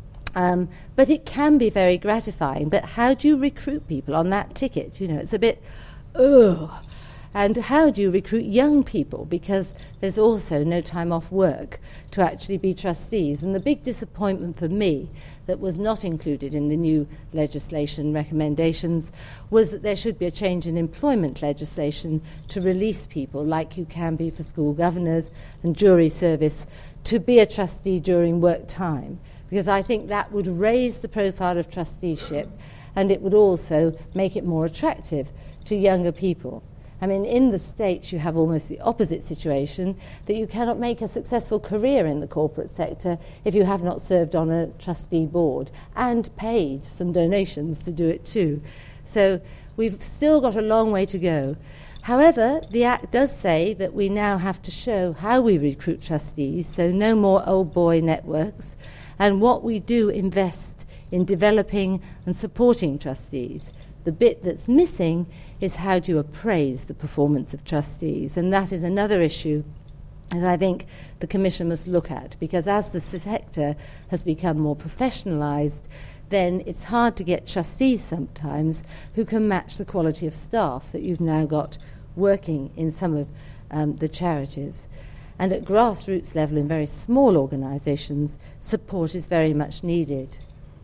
Um, but it can be very gratifying. But how do you recruit people on that ticket? You know, it's a bit, ugh. And how do you recruit young people? Because there's also no time off work to actually be trustees. And the big disappointment for me that was not included in the new legislation recommendations was that there should be a change in employment legislation to release people, like you can be for school governors and jury service, to be a trustee during work time. Because I think that would raise the profile of trusteeship, and it would also make it more attractive to younger people. I mean, in the States, you have almost the opposite situation, that you cannot make a successful career in the corporate sector if you have not served on a trustee board and paid some donations to do it too. So we've still got a long way to go. However, the Act does say that we now have to show how we recruit trustees, so no more old boy networks, and what we do invest in developing and supporting trustees. The bit that's missing is how do you appraise the performance of trustees, and that is another issue that I think the Commission must look at, because as the sector has become more professionalised, then it's hard to get trustees sometimes who can match the quality of staff that you've now got working in some of um, the charities. And at grassroots level in very small organisations, support is very much needed.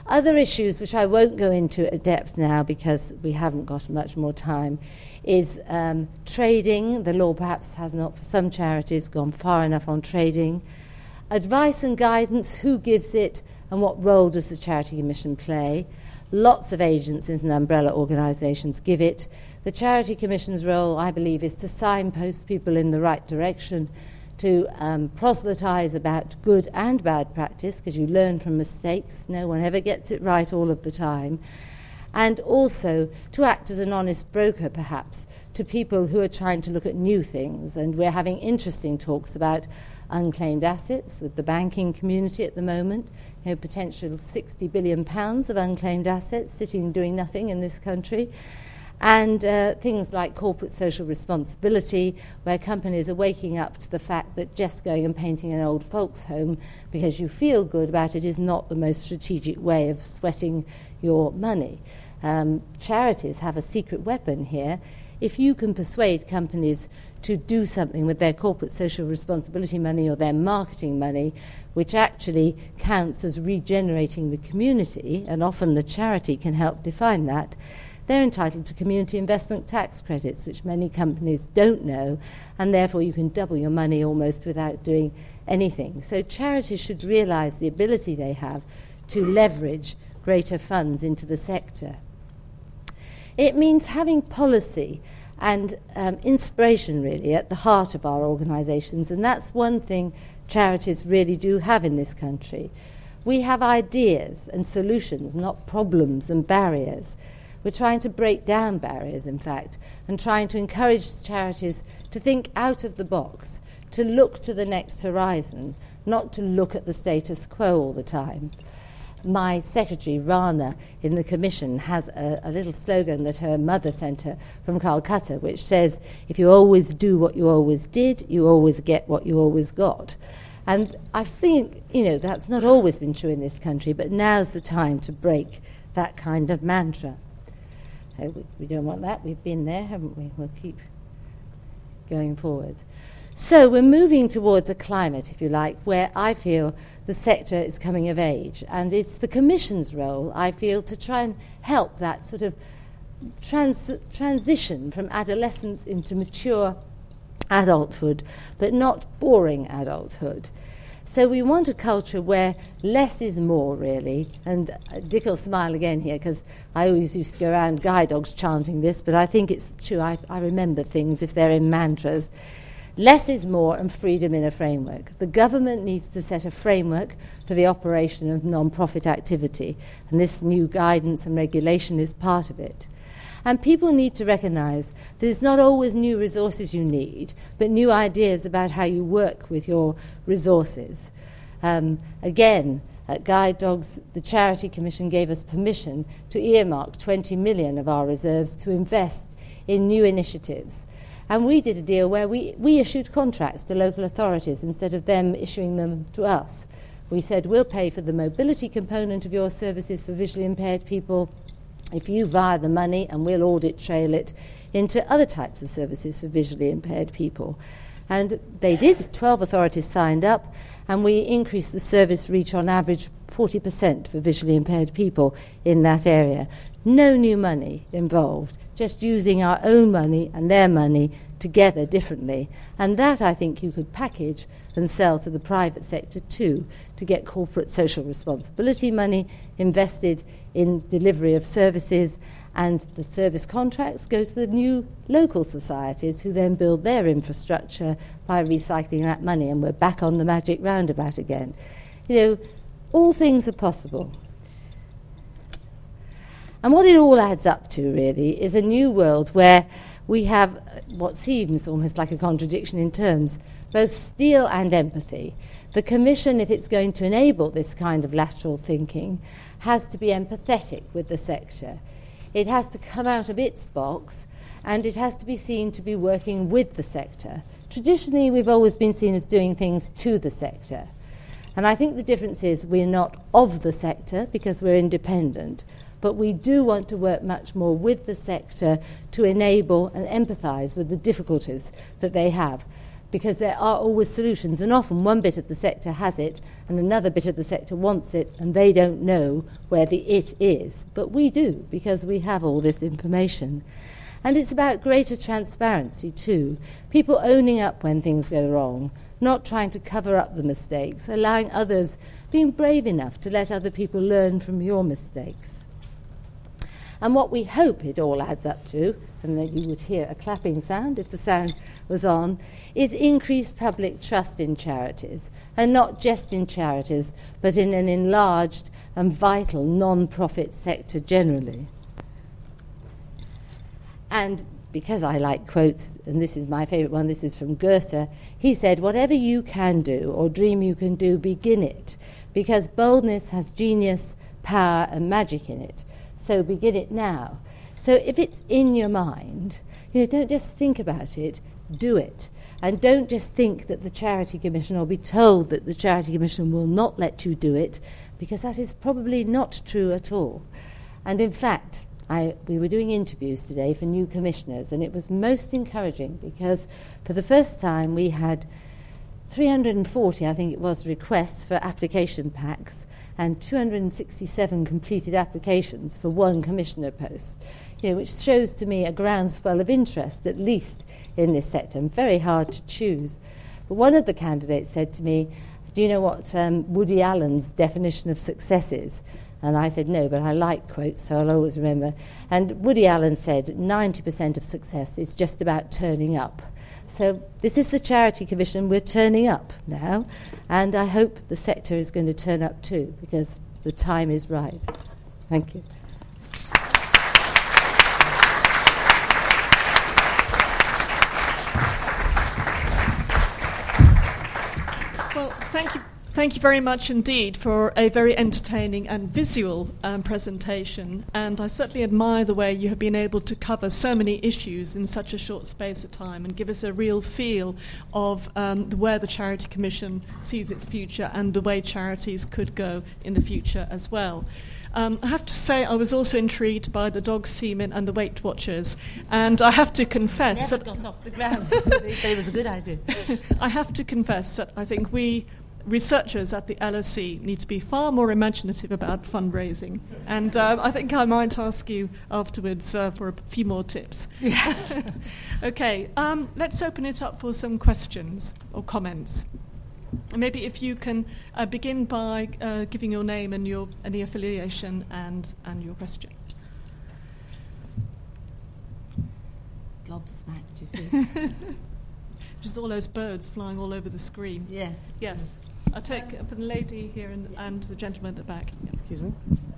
Other issues, which I won't go into at depth now because we haven't got much more time, is um, trading. The law perhaps has not, for some charities, gone far enough on trading. Advice and guidance, who gives it and what role does the Charity Commission play? Lots of agencies and umbrella organisations give it. The Charity Commission's role, I believe, is to signpost people in the right direction, to um, proselytise about good and bad practice, because you learn from mistakes. No one ever gets it right all of the time. And also to act as an honest broker, perhaps, to people who are trying to look at new things. And we're having interesting talks about unclaimed assets with the banking community at the moment. You know, potential sixty billion pounds of unclaimed assets sitting doing nothing in this country. And uh, things like corporate social responsibility, where companies are waking up to the fact that just going and painting an old folks' home because you feel good about it is not the most strategic way of sweating your money. Um, charities have a secret weapon here. If you can persuade companies to do something with their corporate social responsibility money or their marketing money, which actually counts as regenerating the community, and often the charity can help define that, they're entitled to community investment tax credits, which many companies don't know, and therefore you can double your money almost without doing anything. So charities should realise the ability they have to leverage greater funds into the sector. It means having policy and um, inspiration, really, at the heart of our organisations, and that's one thing charities really do have in this country. We have ideas and solutions, not problems and barriers. We're trying to break down barriers, in fact, and trying to encourage charities to think out of the box, to look to the next horizon, not to look at the status quo all the time. My secretary, Rana, in the Commission, has a, a little slogan that her mother sent her from Calcutta, which says, if you always do what you always did, you always get what you always got. And I think, you know, that's not always been true in this country, but now's the time to break that kind of mantra. Oh, we, we don't want that. We've been there, haven't we? We'll keep going forwards. So we're moving towards a climate, if you like, where I feel the sector is coming of age. And it's the Commission's role, I feel, to try and help that sort of trans- transition from adolescence into mature adulthood, but not boring adulthood. So we want a culture where less is more, really. And uh, Dick will smile again here, because I always used to go around guide dogs chanting this, but I think it's true. I, I remember things if they're in mantras. Less is more, and freedom in a framework. The government needs to set a framework for the operation of non-profit activity, and this new guidance and regulation is part of it. And people need to recognise that it's not always new resources you need, but new ideas about how you work with your resources. Um, again, at Guide Dogs, the Charity Commission gave us permission to earmark twenty million of our reserves to invest in new initiatives. And we did a deal where we, we issued contracts to local authorities instead of them issuing them to us. We said, we'll pay for the mobility component of your services for visually impaired people if you via the money, and we'll audit trail it into other types of services for visually impaired people. And they did. twelve authorities signed up, and we increased the service reach on average forty percent for visually impaired people in that area. No new money involved, just using our own money and their money together differently. And that, I think, you could package and sell to the private sector too, to get corporate social responsibility money invested in delivery of services, and the service contracts go to the new local societies who then build their infrastructure by recycling that money, and we're back on the magic roundabout again. You know, all things are possible. And what it all adds up to, really, is a new world where we have what seems almost like a contradiction in terms, both steel and empathy. The Commission, if it's going to enable this kind of lateral thinking, has to be empathetic with the sector. It has to come out of its box, and it has to be seen to be working with the sector. Traditionally, we've always been seen as doing things to the sector. And I think the difference is we're not of the sector because we're independent, but we do want to work much more with the sector to enable and empathise with the difficulties that they have. because there are always solutions, and often one bit of the sector has it and another bit of the sector wants it, and they don't know where the it is. But we do, because we have all this information. And it's about greater transparency too, people owning up when things go wrong, not trying to cover up the mistakes, allowing others, being brave enough to let other people learn from your mistakes. And what we hope it all adds up to, and then you would hear a clapping sound if the sound was on, is increased public trust in charities, and not just in charities, but in an enlarged and vital non-profit sector generally. And because I like quotes, and this is my favourite one, this is from Goethe, he said, "Whatever you can do or dream you can do, begin it, because boldness has genius, power and magic in it. So begin it now." So if it's in your mind, you know, don't just think about it, do it. And don't just think that the Charity Commission, or be told that the Charity Commission will not let you do it, because that is probably not true at all. And in fact, I, we were doing interviews today for new commissioners, and it was most encouraging because for the first time we had three hundred forty, I think it was, requests for application packs and two hundred sixty-seven completed applications for one commissioner post, you know, which shows to me a groundswell of interest, at least in this sector, and very hard to choose. But one of the candidates said to me, "Do you know what um, Woody Allen's definition of success is?" And I said, "No, but I like quotes, so I'll always remember." And Woody Allen said, ninety percent of success is just about turning up. So this is the Charity Commission. We're turning up now, and I hope the sector is going to turn up too, because the time is right. Thank you. Well, thank you. Thank you very much indeed for a very entertaining and visual um, presentation, and I certainly admire the way you have been able to cover so many issues in such a short space of time and give us a real feel of um, the, where the Charity Commission sees its future and the way charities could go in the future as well. Um, I have to say I was also intrigued by the dog seamen and the Weight Watchers, and I have to confess... Never got off the ground. They said it was a good idea. I have to confess that I think we researchers at the L S E need to be far more imaginative about fundraising, and uh, I think I might ask you afterwards uh, for a few more tips. Yes. Okay, um, let's open it up for some questions or comments. Maybe if you can uh, begin by uh, giving your name and your any affiliation and, and your question. Gobsmacked, you see. Just all those birds flying all over the screen. Yes. Yes. I'll take up the lady here and, and the gentleman at the back. Excuse me.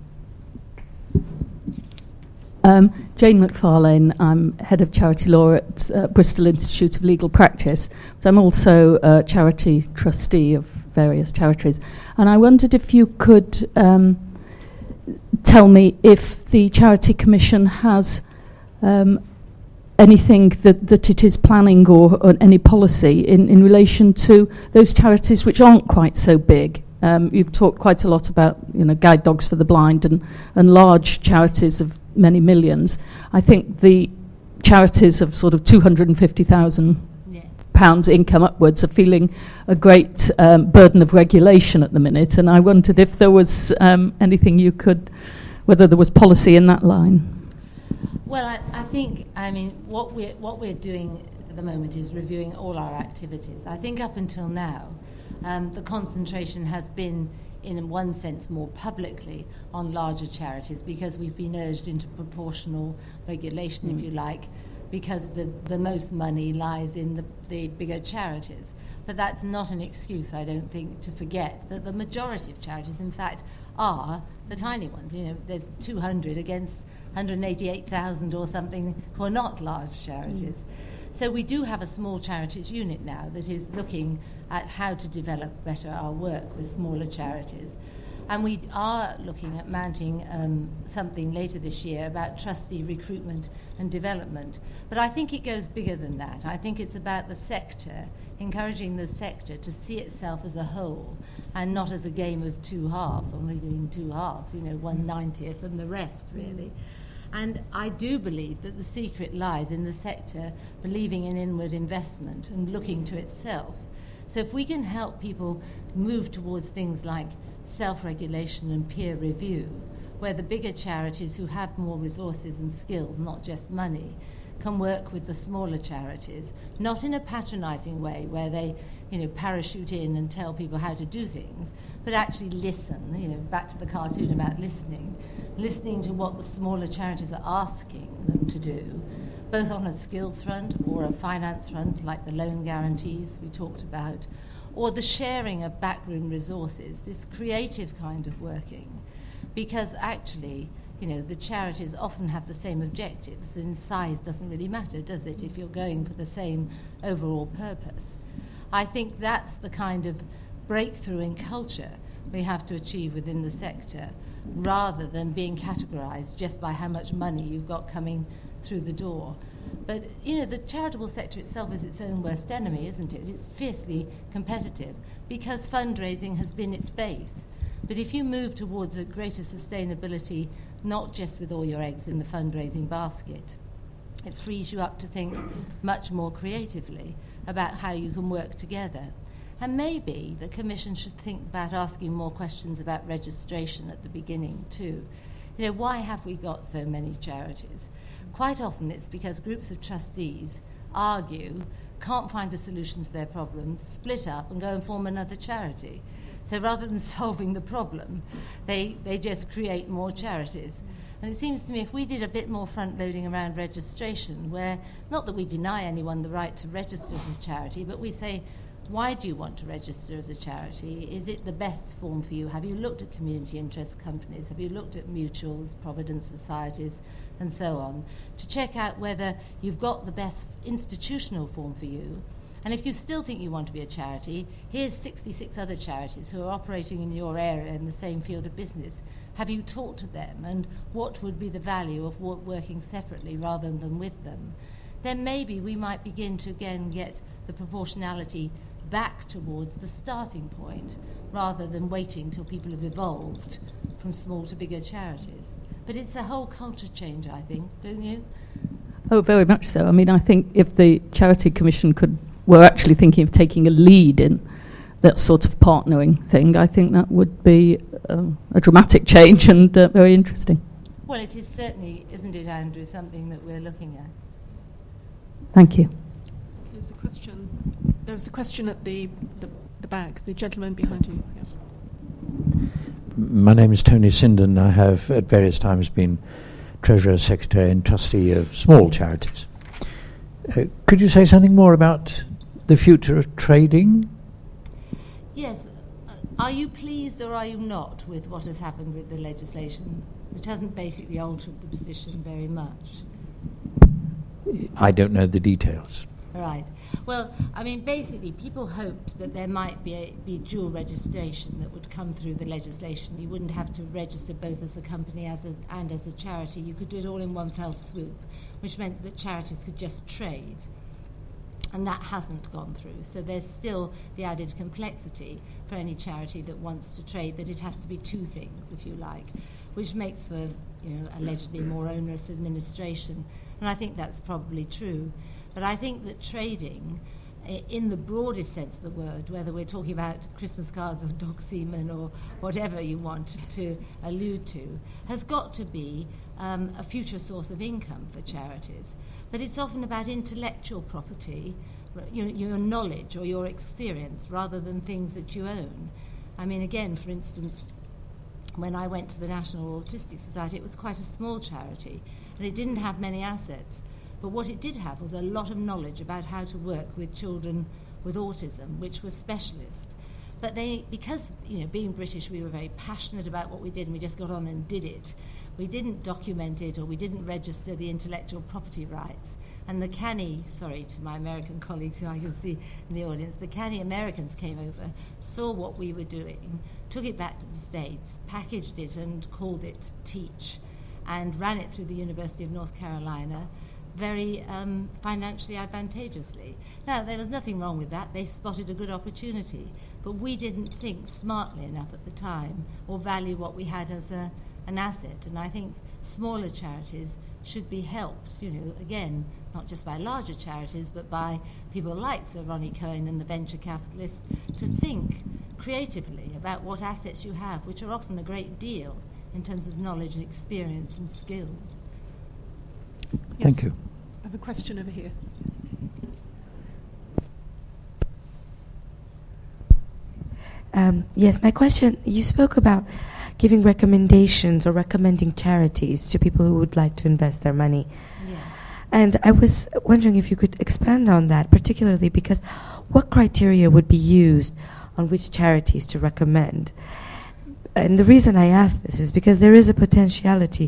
Um, Jane McFarlane. I'm head of charity law at uh, Bristol Institute of Legal Practice. So I'm also a charity trustee of various charities. And I wondered if you could um, tell me if the Charity Commission has um, anything that, that it is planning or, or any policy in, in relation to those charities which aren't quite so big. Um, you've talked quite a lot about, you know, Guide Dogs for the Blind and, and large charities of many millions. I think the charities of sort of two hundred fifty thousand yes. pounds income upwards are feeling a great um, burden of regulation at the minute, and I wondered if there was um, anything you could, whether there was policy in that line. Well, I, I think, I mean, what we're, what we're doing at the moment is reviewing all our activities. I think up until now, um, the concentration has been, in one sense, more publicly on larger charities because we've been urged into proportional regulation, mm. if you like, because the, the most money lies in the, the bigger charities. But that's not an excuse, I don't think, to forget that the majority of charities, in fact, are the tiny ones. You know, there's two hundred against one hundred eighty-eight thousand or something who are not large charities. Mm. So we do have a small charities unit now that is looking at how to develop better our work with smaller charities. And we are looking at mounting um, something later this year about trustee recruitment and development. But I think it goes bigger than that. I think it's about the sector, encouraging the sector to see itself as a whole and not as a game of two halves, only doing two halves, you know, one ninetieth and the rest, really. And I do believe that the secret lies in the sector believing in inward investment and looking to itself. So if we can help people move towards things like self-regulation and peer review, where the bigger charities who have more resources and skills, not just money, can work with the smaller charities, not in a patronizing way where they, you know, parachute in and tell people how to do things, but actually listen, you know, back to the cartoon about listening, listening to what the smaller charities are asking them to do, both on a skills front or a finance front, like the loan guarantees we talked about, or the sharing of backroom resources, this creative kind of working. Because actually, you know, the charities often have the same objectives, and size doesn't really matter, does it, if you're going for the same overall purpose. I think that's the kind of breakthrough in culture we have to achieve within the sector, rather than being categorized just by how much money you've got coming through the door. But, you know, the charitable sector itself is its own worst enemy, isn't it? It's fiercely competitive because fundraising has been its base. But if you move towards a greater sustainability, not just with all your eggs in the fundraising basket, it frees you up to think much more creatively about how you can work together. And maybe the Commission should think about asking more questions about registration at the beginning too. You know, why have we got so many charities? Quite often it's because groups of trustees argue, can't find a solution to their problem, split up and go and form another charity. So rather than solving the problem, they, they just create more charities. And it seems to me if we did a bit more front-loading around registration, where, not that we deny anyone the right to register as a charity, but we say, why do you want to register as a charity? Is it the best form for you? Have you looked at community interest companies? Have you looked at mutuals, providence societies, and so on, to check out whether you've got the best institutional form for you? And if you still think you want to be a charity, here's sixty-six other charities who are operating in your area in the same field of business. Have you talked to them? And what would be the value of working separately rather than with them? Then maybe we might begin to again get the proportionality back towards the starting point, rather than waiting till people have evolved from small to bigger charities. But it's a whole culture change, I think, don't you? Oh, very much so. I mean, I think if the Charity Commission could were actually thinking of taking a lead in that sort of partnering thing, I think that would be um, a dramatic change and uh, very interesting. Well, it is certainly, isn't it, Andrew, something that we're looking at. Thank you. Here's a question. There was a question at the, the, the back, the gentleman behind you. Yeah. My name is Tony Sinden. I have at various times been Treasurer, Secretary and Trustee of small charities. Uh, could you say something more about the future of trading? Yes. Uh, are you pleased or are you not with what has happened with the legislation, which hasn't basically altered the position very much? I don't know the details. Right. Well, I mean, basically, people hoped that there might be, a, be dual registration that would come through the legislation. You wouldn't have to register both as a company as a, and as a charity. You could do it all in one fell swoop, which meant that charities could just trade. And that hasn't gone through. So there's still the added complexity for any charity that wants to trade, that it has to be two things, if you like, which makes for, you know, allegedly more onerous administration. And I think that's probably true. But I think that trading, in the broadest sense of the word, whether we're talking about Christmas cards or dog semen or whatever you want to allude to, has got to be um, a future source of income for charities. But it's often about intellectual property, your, your knowledge or your experience, rather than things that you own. I mean, again, for instance, when I went to the National Autistic Society, it was quite a small charity, and it didn't have many assets. But what it did have was a lot of knowledge about how to work with children with autism, which was specialist. But they, because, you know, being British, we were very passionate about what we did, and we just got on and did it. We didn't document it, or we didn't register the intellectual property rights. And the canny, sorry to my American colleagues who I can see in the audience, the canny Americans came over, saw what we were doing, took it back to the States, packaged it and called it Teach, and ran it through the University of North Carolina, very um, financially advantageously. Now, there was nothing wrong with that. They spotted a good opportunity. But we didn't think smartly enough at the time or value what we had as a, an asset. And I think smaller charities should be helped, you know, again, not just by larger charities, but by people like Sir Ronnie Cohen and the venture capitalists, to think creatively about what assets you have, which are often a great deal in terms of knowledge and experience and skills. Yes. Thank you. I have a question over here. Um, yes, my question, you spoke about giving recommendations or recommending charities to people who would like to invest their money. Yes. And I was wondering if you could expand on that, particularly because what criteria would be used on which charities to recommend? And the reason I ask this is because there is a potentiality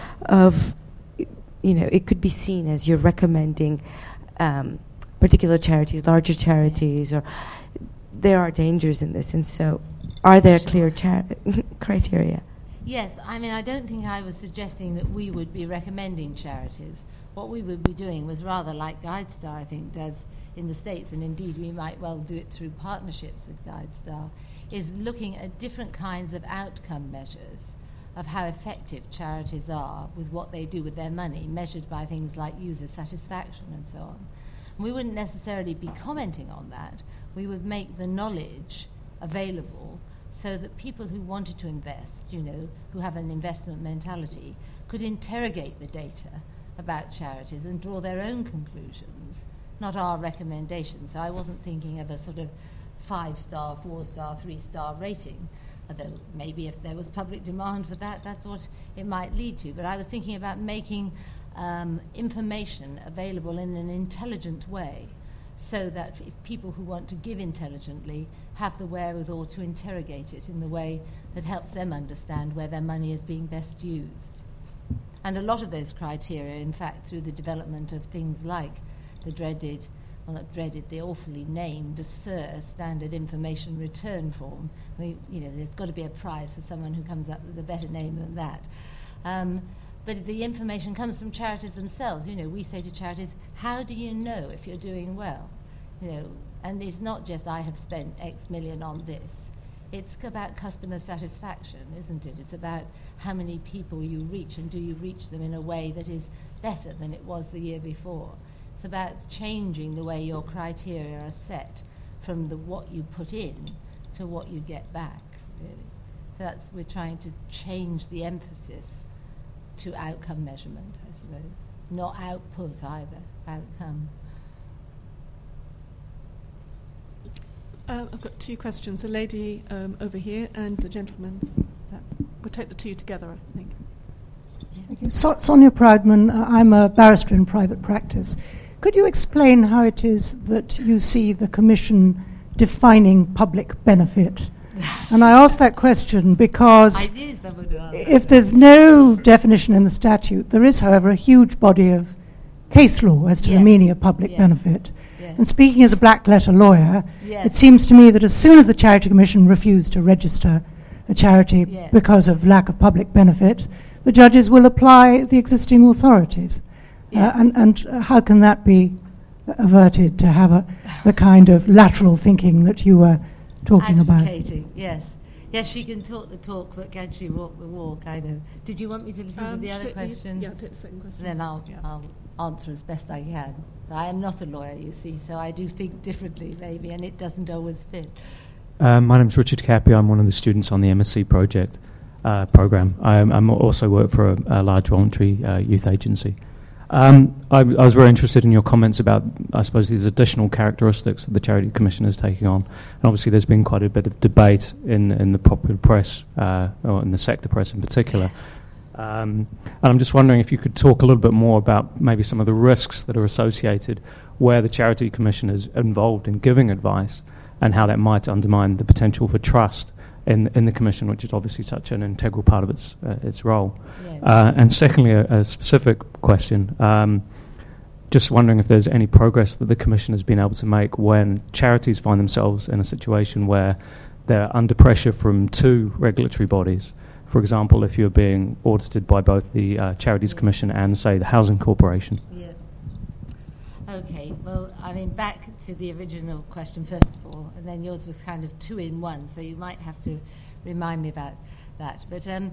of, you know, it could be seen as you're recommending um, particular charities, larger charities, or there are dangers in this. And so are there clear char- criteria? Yes, I mean, I don't think I was suggesting that we would be recommending charities. What we would be doing was rather like GuideStar, I think, does in the States, and indeed we might well do it through partnerships with GuideStar, is looking at different kinds of outcome measures of how effective charities are with what they do with their money, measured by things like user satisfaction and so on. And we wouldn't necessarily be commenting on that. We would make the knowledge available so that people who wanted to invest, you know, who have an investment mentality, could interrogate the data about charities and draw their own conclusions, not our recommendations. So I wasn't thinking of a sort of five-star, four-star, three-star rating, although maybe if there was public demand for that, that's what it might lead to. But I was thinking about making um, information available in an intelligent way, so that if people who want to give intelligently have the wherewithal to interrogate it in the way that helps them understand where their money is being best used. And a lot of those criteria, in fact, through the development of things like the dreaded, well, not dreaded, the awfully named S I R, Standard Information Return Form. I mean, you know, there's got to be a prize for someone who comes up with a better name than that. Um, but the information comes from charities themselves. You know, we say to charities, how do you know if you're doing well? You know, and it's not just I have spent X million on this. It's about customer satisfaction, isn't it? It's about how many people you reach, and do you reach them in a way that is better than it was the year before. It's about changing the way your criteria are set from the what you put in to what you get back, really. So that's, we're trying to change the emphasis to outcome measurement, I suppose. Not output either, outcome. Uh, I've got two questions. The lady um, over here and the gentleman. Uh, we'll take the two together, I think. Thank you. So, Sonia Proudman, uh, I'm a barrister in private practice. Could you explain how it is that you see the Commission defining public benefit? And I ask that question because I knew someone would ask. If there's no definition in the statute, there is, however, a huge body of case law as to Yes. the meaning of public Yes. benefit. Yes. And speaking as a black letter lawyer, Yes. it seems to me that as soon as the Charity Commission refused to register a charity Yes. because of lack of public benefit, the judges will apply the existing authorities. Yes. Uh, and and uh, how can that be averted to have a, the kind of lateral thinking that you were talking about? Advocating, yes. Yes, she can talk the talk, but can she walk the walk, I know. Did you want me to listen Um, to the other so you- question? Yeah, take the second question. Then I'll, Yeah. I'll answer as best I can. I am not a lawyer, you see, so I do think differently, maybe, and it doesn't always fit. Um, my name's Richard Cappy. I'm one of the students on the M S c project uh, program. I I'm also work for a, a large voluntary uh, youth agency. Um, I, I was very interested in your comments about, I suppose, these additional characteristics that the Charity Commission is taking on. And obviously there's been quite a bit of debate in, in the popular press, uh, or in the sector press in particular. Um, and I'm just wondering if you could talk a little bit more about maybe some of the risks that are associated where the Charity Commission is involved in giving advice, and how that might undermine the potential for trust in in the Commission, which is obviously such an integral part of its uh, its role. Yes. Uh, and secondly, a, a specific question. Um, just wondering if there's any progress that the Commission has been able to make when charities find themselves in a situation where they're under pressure from two regulatory bodies. For example, if you're being audited by both the uh, Charities Yeah. Commission and, say, the Housing Corporation. Yeah. Okay, well, I mean, back to the original question first of all, and then yours was kind of two in one, so you might have to remind me about that. But um,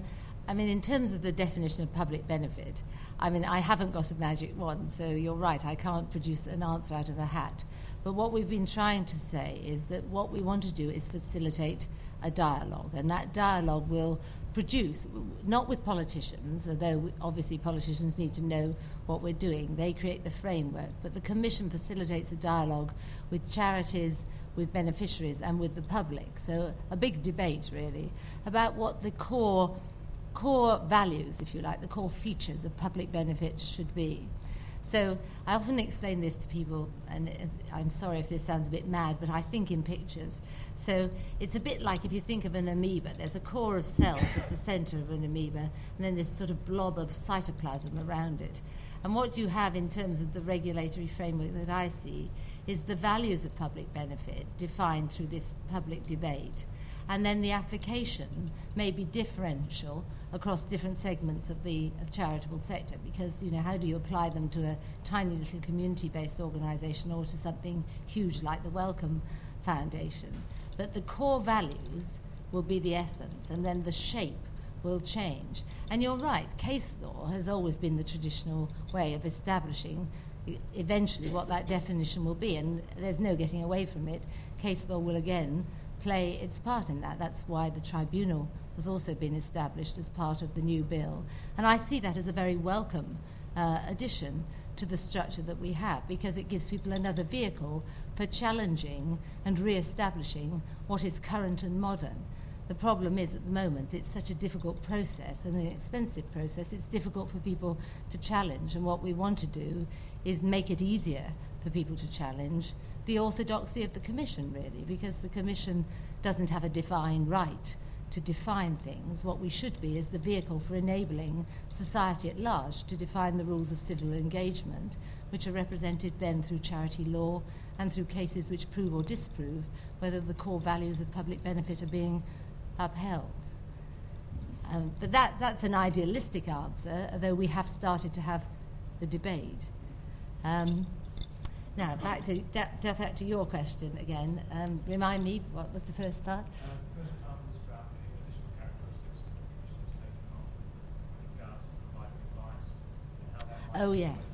I mean, in terms of the definition of public benefit, I mean, I haven't got a magic wand, so you're right, I can't produce an answer out of a hat. But what we've been trying to say is that what we want to do is facilitate a dialogue, and that dialogue will produce, not with politicians, although we, obviously politicians need to know what we're doing. They create the framework, but the Commission facilitates a dialogue with charities, with beneficiaries, and with the public. So a big debate, really, about what the core core values, if you like, the core features of public benefit should be. So I often explain this to people, and I'm sorry if this sounds a bit mad, but I think in pictures. So it's a bit like if you think of an amoeba. There's a core of cells at the center of an amoeba, and then this sort of blob of cytoplasm around it. And what you have in terms of the regulatory framework that I see is the values of public benefit defined through this public debate. And then the application may be differential across different segments of the of charitable sector, because, you know, how do you apply them to a tiny little community-based organisation or to something huge like the Wellcome Foundation? But the core values will be the essence, and then the shape will change. And you're right, case law has always been the traditional way of establishing e- eventually what that definition will be, and there's no getting away from it. Case law will again play its part in that. That's why the tribunal has also been established as part of the new bill. And I see that as a very welcome uh, addition to the structure that we have, because it gives people another vehicle for challenging and re-establishing what is current and modern. The problem is, at the moment, it's such a difficult process and an expensive process. It's difficult for people to challenge, and what we want to do is make it easier for people to challenge the orthodoxy of the Commission, really, because the Commission doesn't have a divine right to define things. What we should be is the vehicle for enabling society at large to define the rules of civil engagement, which are represented then through charity law and through cases which prove or disprove whether the core values of public benefit are being upheld. Um, but that, that's an idealistic answer, although we have started to have the debate. Um, now, back to, da- back to your question again. Um, remind me, what was the first part? Uh, the first part was about the additional characteristics that the Commission has taken on with regards to providing advice and how that might Oh, be yes.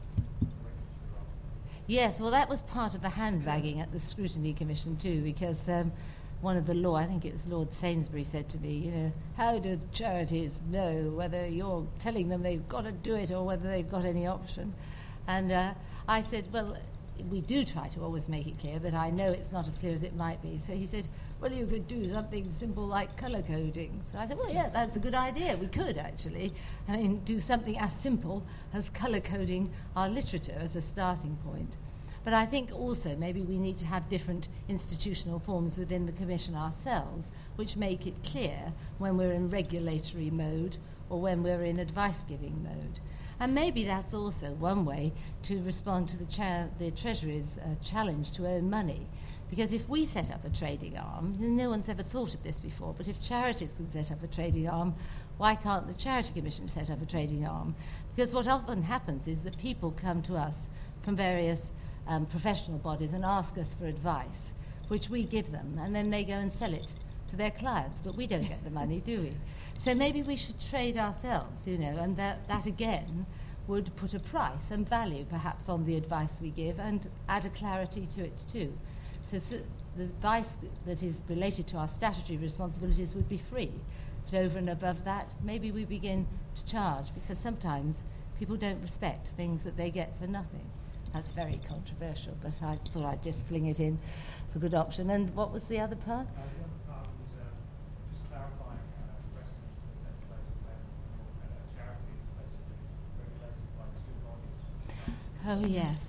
influenced. Yes, well, that was part of the handbagging at the Scrutiny Commission too, because um, one of the law, I think it was Lord Sainsbury, said to me, you know, how do charities know whether you're telling them they've got to do it or whether they've got any option? And uh, I said, well, we do try to always make it clear, but I know it's not as clear as it might be. So he said, well, you could do something simple like colour coding. So I said, well, yeah, that's a good idea. We could, actually. I mean, do something as simple as colour coding our literature as a starting point. But I think also maybe we need to have different institutional forms within the Commission ourselves, which make it clear when we're in regulatory mode or when we're in advice-giving mode. And maybe that's also one way to respond to the, cha- the Treasury's uh, challenge to earn money. Because if we set up a trading arm, then no one's ever thought of this before, but if charities can set up a trading arm, why can't the Charity Commission set up a trading arm? Because what often happens is that people come to us from various um, professional bodies and ask us for advice, which we give them, and then they go and sell it to their clients, but we don't get the money, do we? So maybe we should trade ourselves, you know, and that, that again would put a price and value perhaps on the advice we give and add a clarity to it too. So, so the advice that is related to our statutory responsibilities would be free, but over and above that, maybe we begin to charge, because sometimes people don't respect things that they get for nothing. That's very controversial, but I thought I'd just fling it in for good option. And what was the other part? Uh, the other part was uh, just clarifying uh, precedents that takes place when uh, a charity is basically regulated by two bodies. Oh, yes.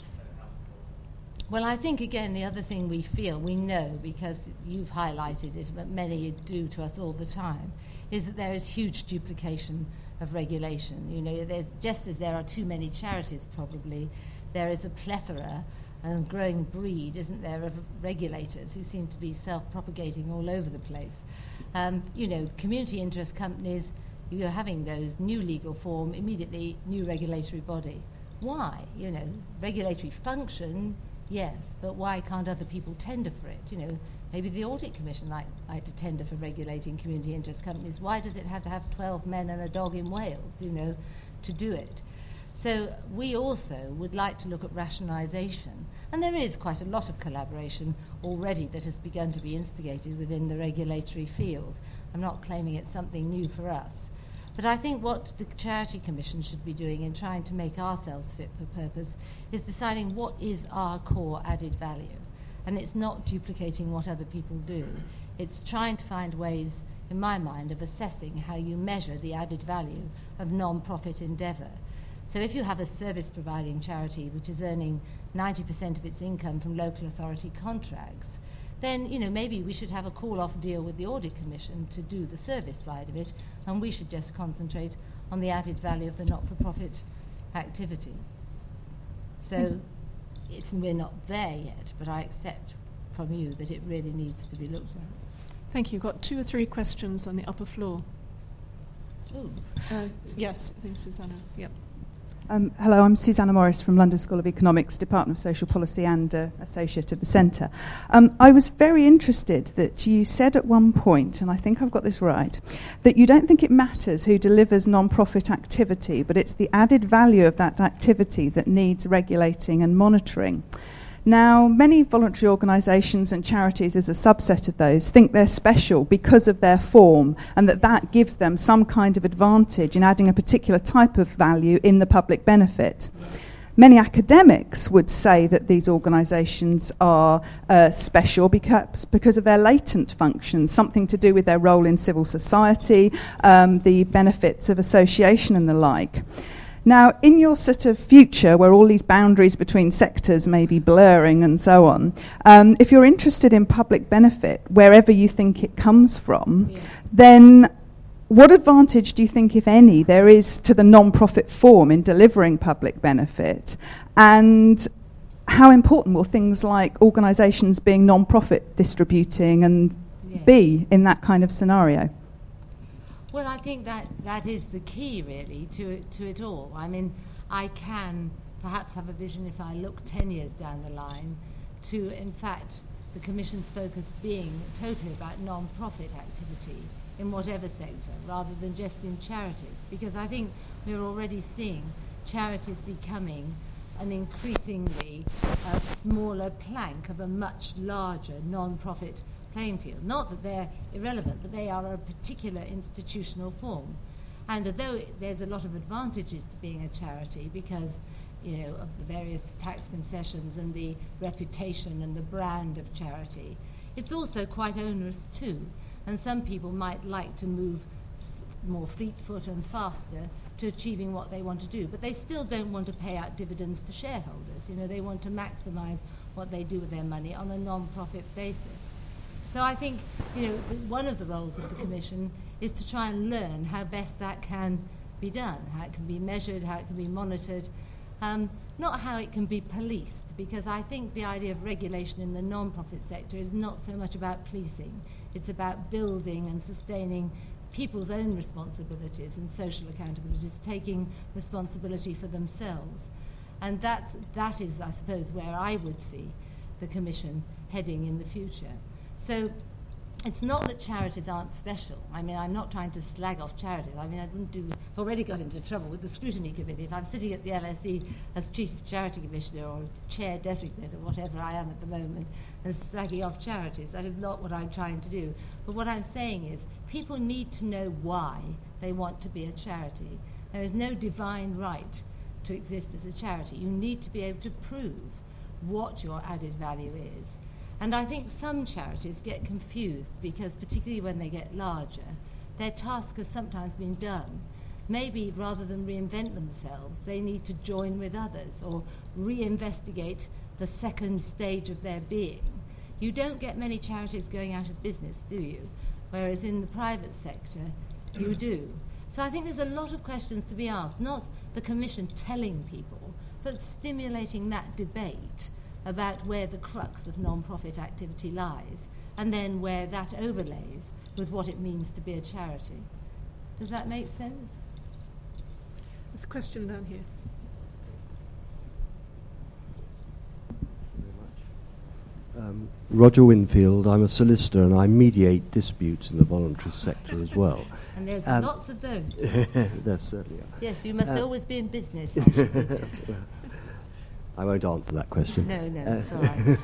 Well, I think, again, the other thing we feel, we know, because you've highlighted it, but many do to us all the time, is that there is huge duplication of regulation. You know, there's, just as there are too many charities, probably, there is a plethora and growing breed, isn't there, of regulators who seem to be self-propagating all over the place. Um, you know, community interest companies, you're having those new legal form, immediately new regulatory body. Why? You know, regulatory function, yes, but why can't other people tender for it? You know, maybe the Audit Commission like, like to tender for regulating community interest companies. Why does it have to have twelve men and a dog in Wales, you know, to do it? So we also would like to look at rationalisation. And there is quite a lot of collaboration already that has begun to be instigated within the regulatory field. I'm not claiming it's something new for us. But I think what the Charity Commission should be doing in trying to make ourselves fit for purpose is deciding what is our core added value. And it's not duplicating what other people do. It's trying to find ways, in my mind, of assessing how you measure the added value of non-profit endeavour. So if you have a service-providing charity which is earning ninety percent of its income from local authority contracts, then, you know, maybe we should have a call-off deal with the Audit Commission to do the service side of it, and we should just concentrate on the added value of the not-for-profit activity. So mm. it's, we're not there yet, but I accept from you that it really needs to be looked at. Thank you. Got two or three questions on the upper floor. Ooh. Uh, yes, I think Susanna. Yep. Um, hello, I'm Susanna Morris from London School of Economics, Department of Social Policy and uh, Associate of the Centre. Um, I was very interested that you said at one point, and I think I've got this right, that you don't think it matters who delivers non-profit activity, but it's the added value of that activity that needs regulating and monitoring. Now, many voluntary organisations and charities, as a subset of those, think they're special because of their form, and that that gives them some kind of advantage in adding a particular type of value in the public benefit. Many academics would say that these organisations are uh, special because, because of their latent functions, something to do with their role in civil society, um, the benefits of association and the like. Now, in your sort of future, where all these boundaries between sectors may be blurring and so on, um, if you're interested in public benefit, wherever you think it comes from, yeah. then what advantage do you think, if any, there is to the non-profit form in delivering public benefit? And how important will things like organisations being non-profit distributing and yeah. be in that kind of scenario? Well, I think that that is the key, really, to it, to it all. I mean, I can perhaps have a vision if I look ten years down the line to, in fact, the Commission's focus being totally about non-profit activity in whatever sector, rather than just in charities. Because I think we're already seeing charities becoming an increasingly uh, smaller plank of a much larger non-profit playing field. Not that they're irrelevant, but they are a particular institutional form. And although it, there's a lot of advantages to being a charity because, you know, of the various tax concessions and the reputation and the brand of charity, it's also quite onerous too. And some people might like to move s- more fleet-foot and faster to achieving what they want to do, but they still don't want to pay out dividends to shareholders. You know, they want to maximize what they do with their money on a non-profit basis. So I think, you know, the, one of the roles of the Commission is to try and learn how best that can be done, how it can be measured, how it can be monitored, um, not how it can be policed, because I think the idea of regulation in the non-profit sector is not so much about policing. It's about building and sustaining people's own responsibilities and social accountabilities, taking responsibility for themselves. And that's, that is, I suppose, where I would see the Commission heading in the future. So it's not that charities aren't special. I mean, I'm not trying to slag off charities. I mean, I wouldn't do, I've already got into trouble with the scrutiny committee. If I'm sitting at the L S E as Chief Charity Commissioner or Chair Designate or whatever I am at the moment and slagging off charities, that is not what I'm trying to do. But what I'm saying is people need to know why they want to be a charity. There is no divine right to exist as a charity. You need to be able to prove what your added value is. And I think some charities get confused because, particularly when they get larger, their task has sometimes been done. Maybe rather than reinvent themselves, they need to join with others or reinvestigate the second stage of their being. You don't get many charities going out of business, do you? Whereas in the private sector, you do. So I think there's a lot of questions to be asked, not the Commission telling people, but stimulating that debate about where the crux of non-profit activity lies, and then where that overlays with what it means to be a charity. Does that make sense? There's a question down here. Um, Roger Winfield, I'm a solicitor and I mediate disputes in the voluntary sector as well. And there's um, lots of those. There certainly are. Yes, you must Uh, always be in business, actually. I won't answer that question. No, no, Uh, it's all right.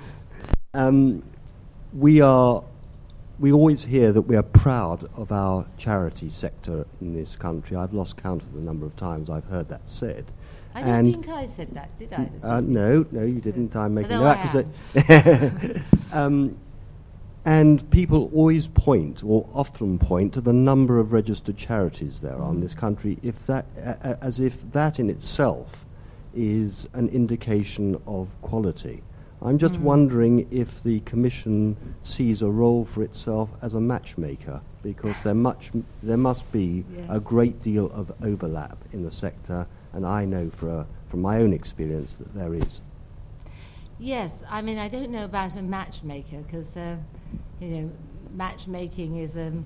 um, we are, we always hear that we are proud of our charity sector in this country. I've lost count of the number of times I've heard that said. I don't And think I said that, did I? this Uh, evening? no, no, you didn't. I'm making Although no I accusation. um, and people always point, or often point, to the number of registered charities there are in this country, if that, uh, as if that in itself is an indication of quality. I'm just Mm. wondering if the Commission sees a role for itself as a matchmaker, because there much there must be Yes. a great deal of overlap in the sector. And I know for a, from my own experience that there is. Yes, I mean, I don't know about a matchmaker because, uh, you know, matchmaking is, um,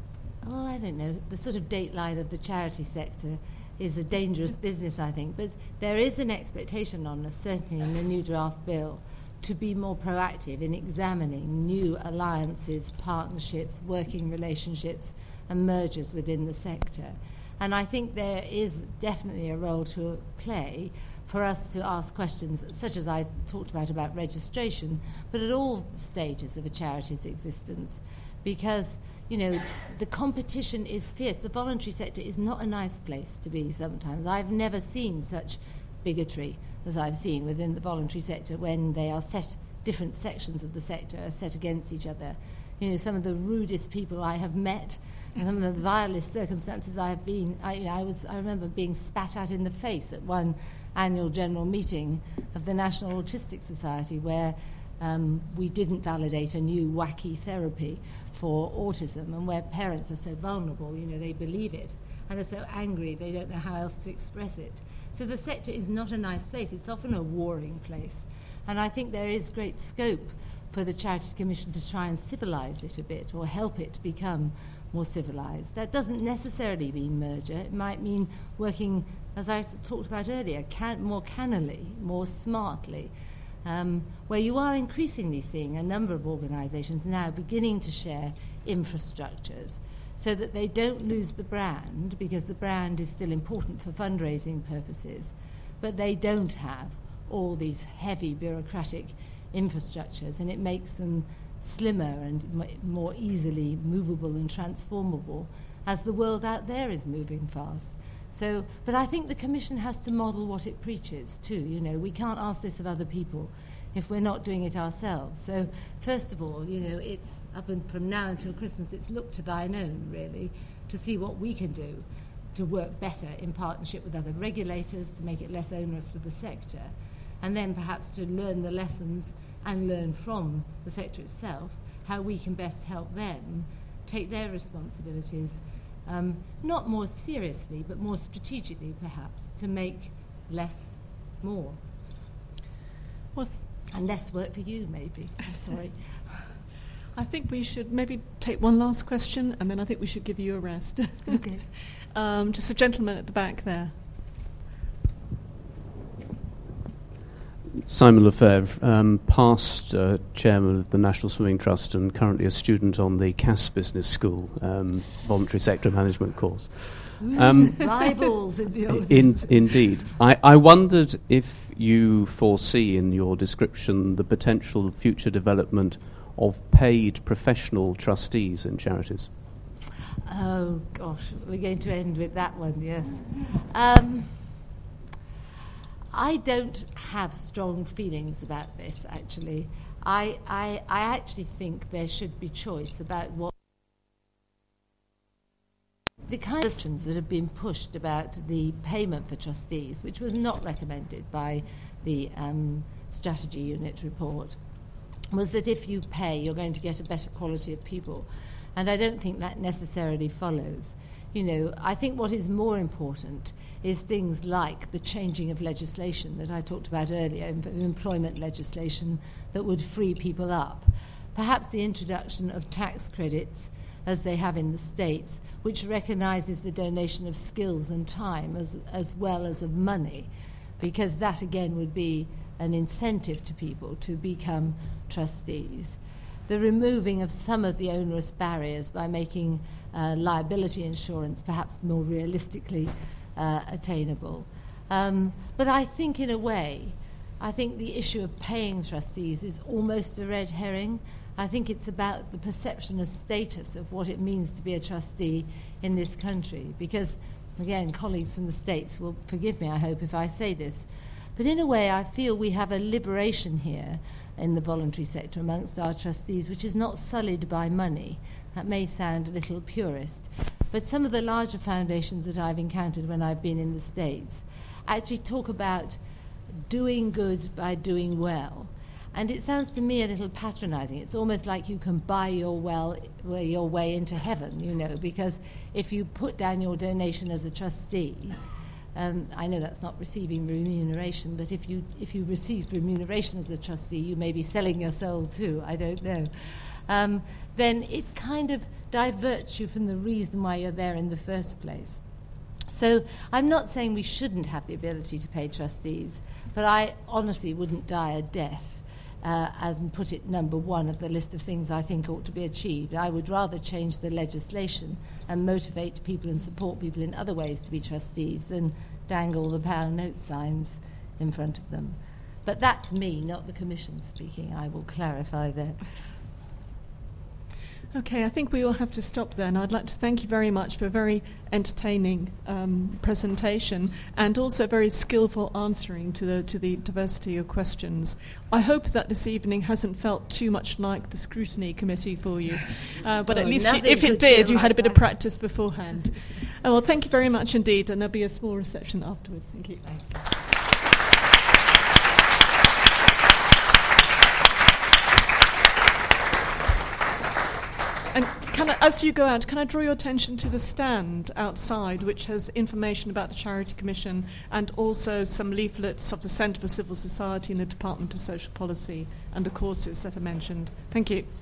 oh, I don't know, the sort of dateline of the charity sector is a dangerous business, I think. But there is an expectation on us, certainly in the new draft bill, to be more proactive in examining new alliances, partnerships, working relationships, and mergers within the sector. And I think there is definitely a role to play for us to ask questions, such as I talked about, about registration, but at all stages of a charity's existence. Because, you know, the competition is fierce. The voluntary sector is not a nice place to be sometimes. I've never seen such bigotry as I've seen within the voluntary sector when they are set, different sections of the sector are set against each other. You know, some of the rudest people I have met, and some of the vilest circumstances I have been, I, you know, I was, I remember being spat at in the face at one annual general meeting of the National Autistic Society where um, we didn't validate a new wacky therapy for autism, and where parents are so vulnerable, you know, they believe it, and are so angry they don't know how else to express it. So the sector is not a nice place. It's often a warring place. And I think there is great scope for the Charity Commission to try and civilise it a bit, or help it to become more civilised. That doesn't necessarily mean merger. It might mean working, as I talked about earlier, can, more cannily, more smartly, um, where you are increasingly seeing a number of organisations now beginning to share infrastructures so that they don't lose the brand, because the brand is still important for fundraising purposes, but they don't have all these heavy bureaucratic infrastructures, and it makes them slimmer and m- more easily movable and transformable as the world out there is moving fast. So, but I think the Commission has to model what it preaches too. You know, we can't ask this of other people if we're not doing it ourselves. So, first of all, you know, it's up and from now until Christmas, it's look to thine own, really, to see what we can do to work better in partnership with other regulators to make it less onerous for the sector, and then perhaps to learn the lessons and learn from the sector itself how we can best help them take their responsibilities, um, not more seriously, but more strategically, perhaps, to make less more. Well, th- and less work for you, maybe. I'm sorry. I think we should maybe take one last question, and then I think we should give you a rest. Okay. um, just a gentleman at the back there. Simon Lefebvre, um, past uh, chairman of the National Swimming Trust and currently a student on the C A S Business School um, voluntary sector management course. Um, Rivals in the old in, Indeed. I, I wondered if you foresee in your description the potential future development of paid professional trustees in charities. Oh, gosh, we're going to end with that one, yes. Um, I don't have strong feelings about this, actually. I, I, I actually think there should be choice about what the kind of questions that have been pushed about the payment for trustees, which was not recommended by the um, strategy unit report, was that if you pay, you're going to get a better quality of people. And I don't think that necessarily follows. You know, I think what is more important is things like the changing of legislation that I talked about earlier, em- employment legislation that would free people up. Perhaps the introduction of tax credits, as they have in the States, which recognises the donation of skills and time as, as well as of money, because that again would be an incentive to people to become trustees. The removing of some of the onerous barriers by making uh, liability insurance perhaps more realistically uh, attainable. Um, but I think in a way, I think the issue of paying trustees is almost a red herring. I think it's about the perception of status of what it means to be a trustee in this country. Because, again, colleagues from the States will forgive me, I hope, if I say this. But in a way, I feel we have a liberation here in the voluntary sector amongst our trustees, which is not sullied by money. That may sound a little purist. But some of the larger foundations that I've encountered when I've been in the States actually talk about doing good by doing well. And it sounds to me a little patronizing. It's almost like you can buy your well your way into heaven, you know, because if you put down your donation as a trustee, um, I know that's not receiving remuneration, but if you if you received remuneration as a trustee, you may be selling your soul too, I don't know. Um, then it kind of diverts you from the reason why you're there in the first place. So I'm not saying we shouldn't have the ability to pay trustees, but I honestly wouldn't die a death uh, and put it number one of the list of things I think ought to be achieved. I would rather change the legislation and motivate people and support people in other ways to be trustees than dangle the pound note signs in front of them. But that's me, not the Commission speaking. I will clarify that. Okay, I think we will have to stop there, and I'd like to thank you very much for a very entertaining um, presentation and also very skillful answering to the to the diversity of questions. I hope that this evening hasn't felt too much like the scrutiny committee for you, uh, but oh, at least you, if it did, you like had a bit that. of practice beforehand. Uh, well, thank you very much indeed, and there'll be a small reception afterwards. Thank you. And can I, as you go out, can I draw your attention to the stand outside, which has information about the Charity Commission and also some leaflets of the Centre for Civil Society and the Department of Social Policy and the courses that are mentioned. Thank you.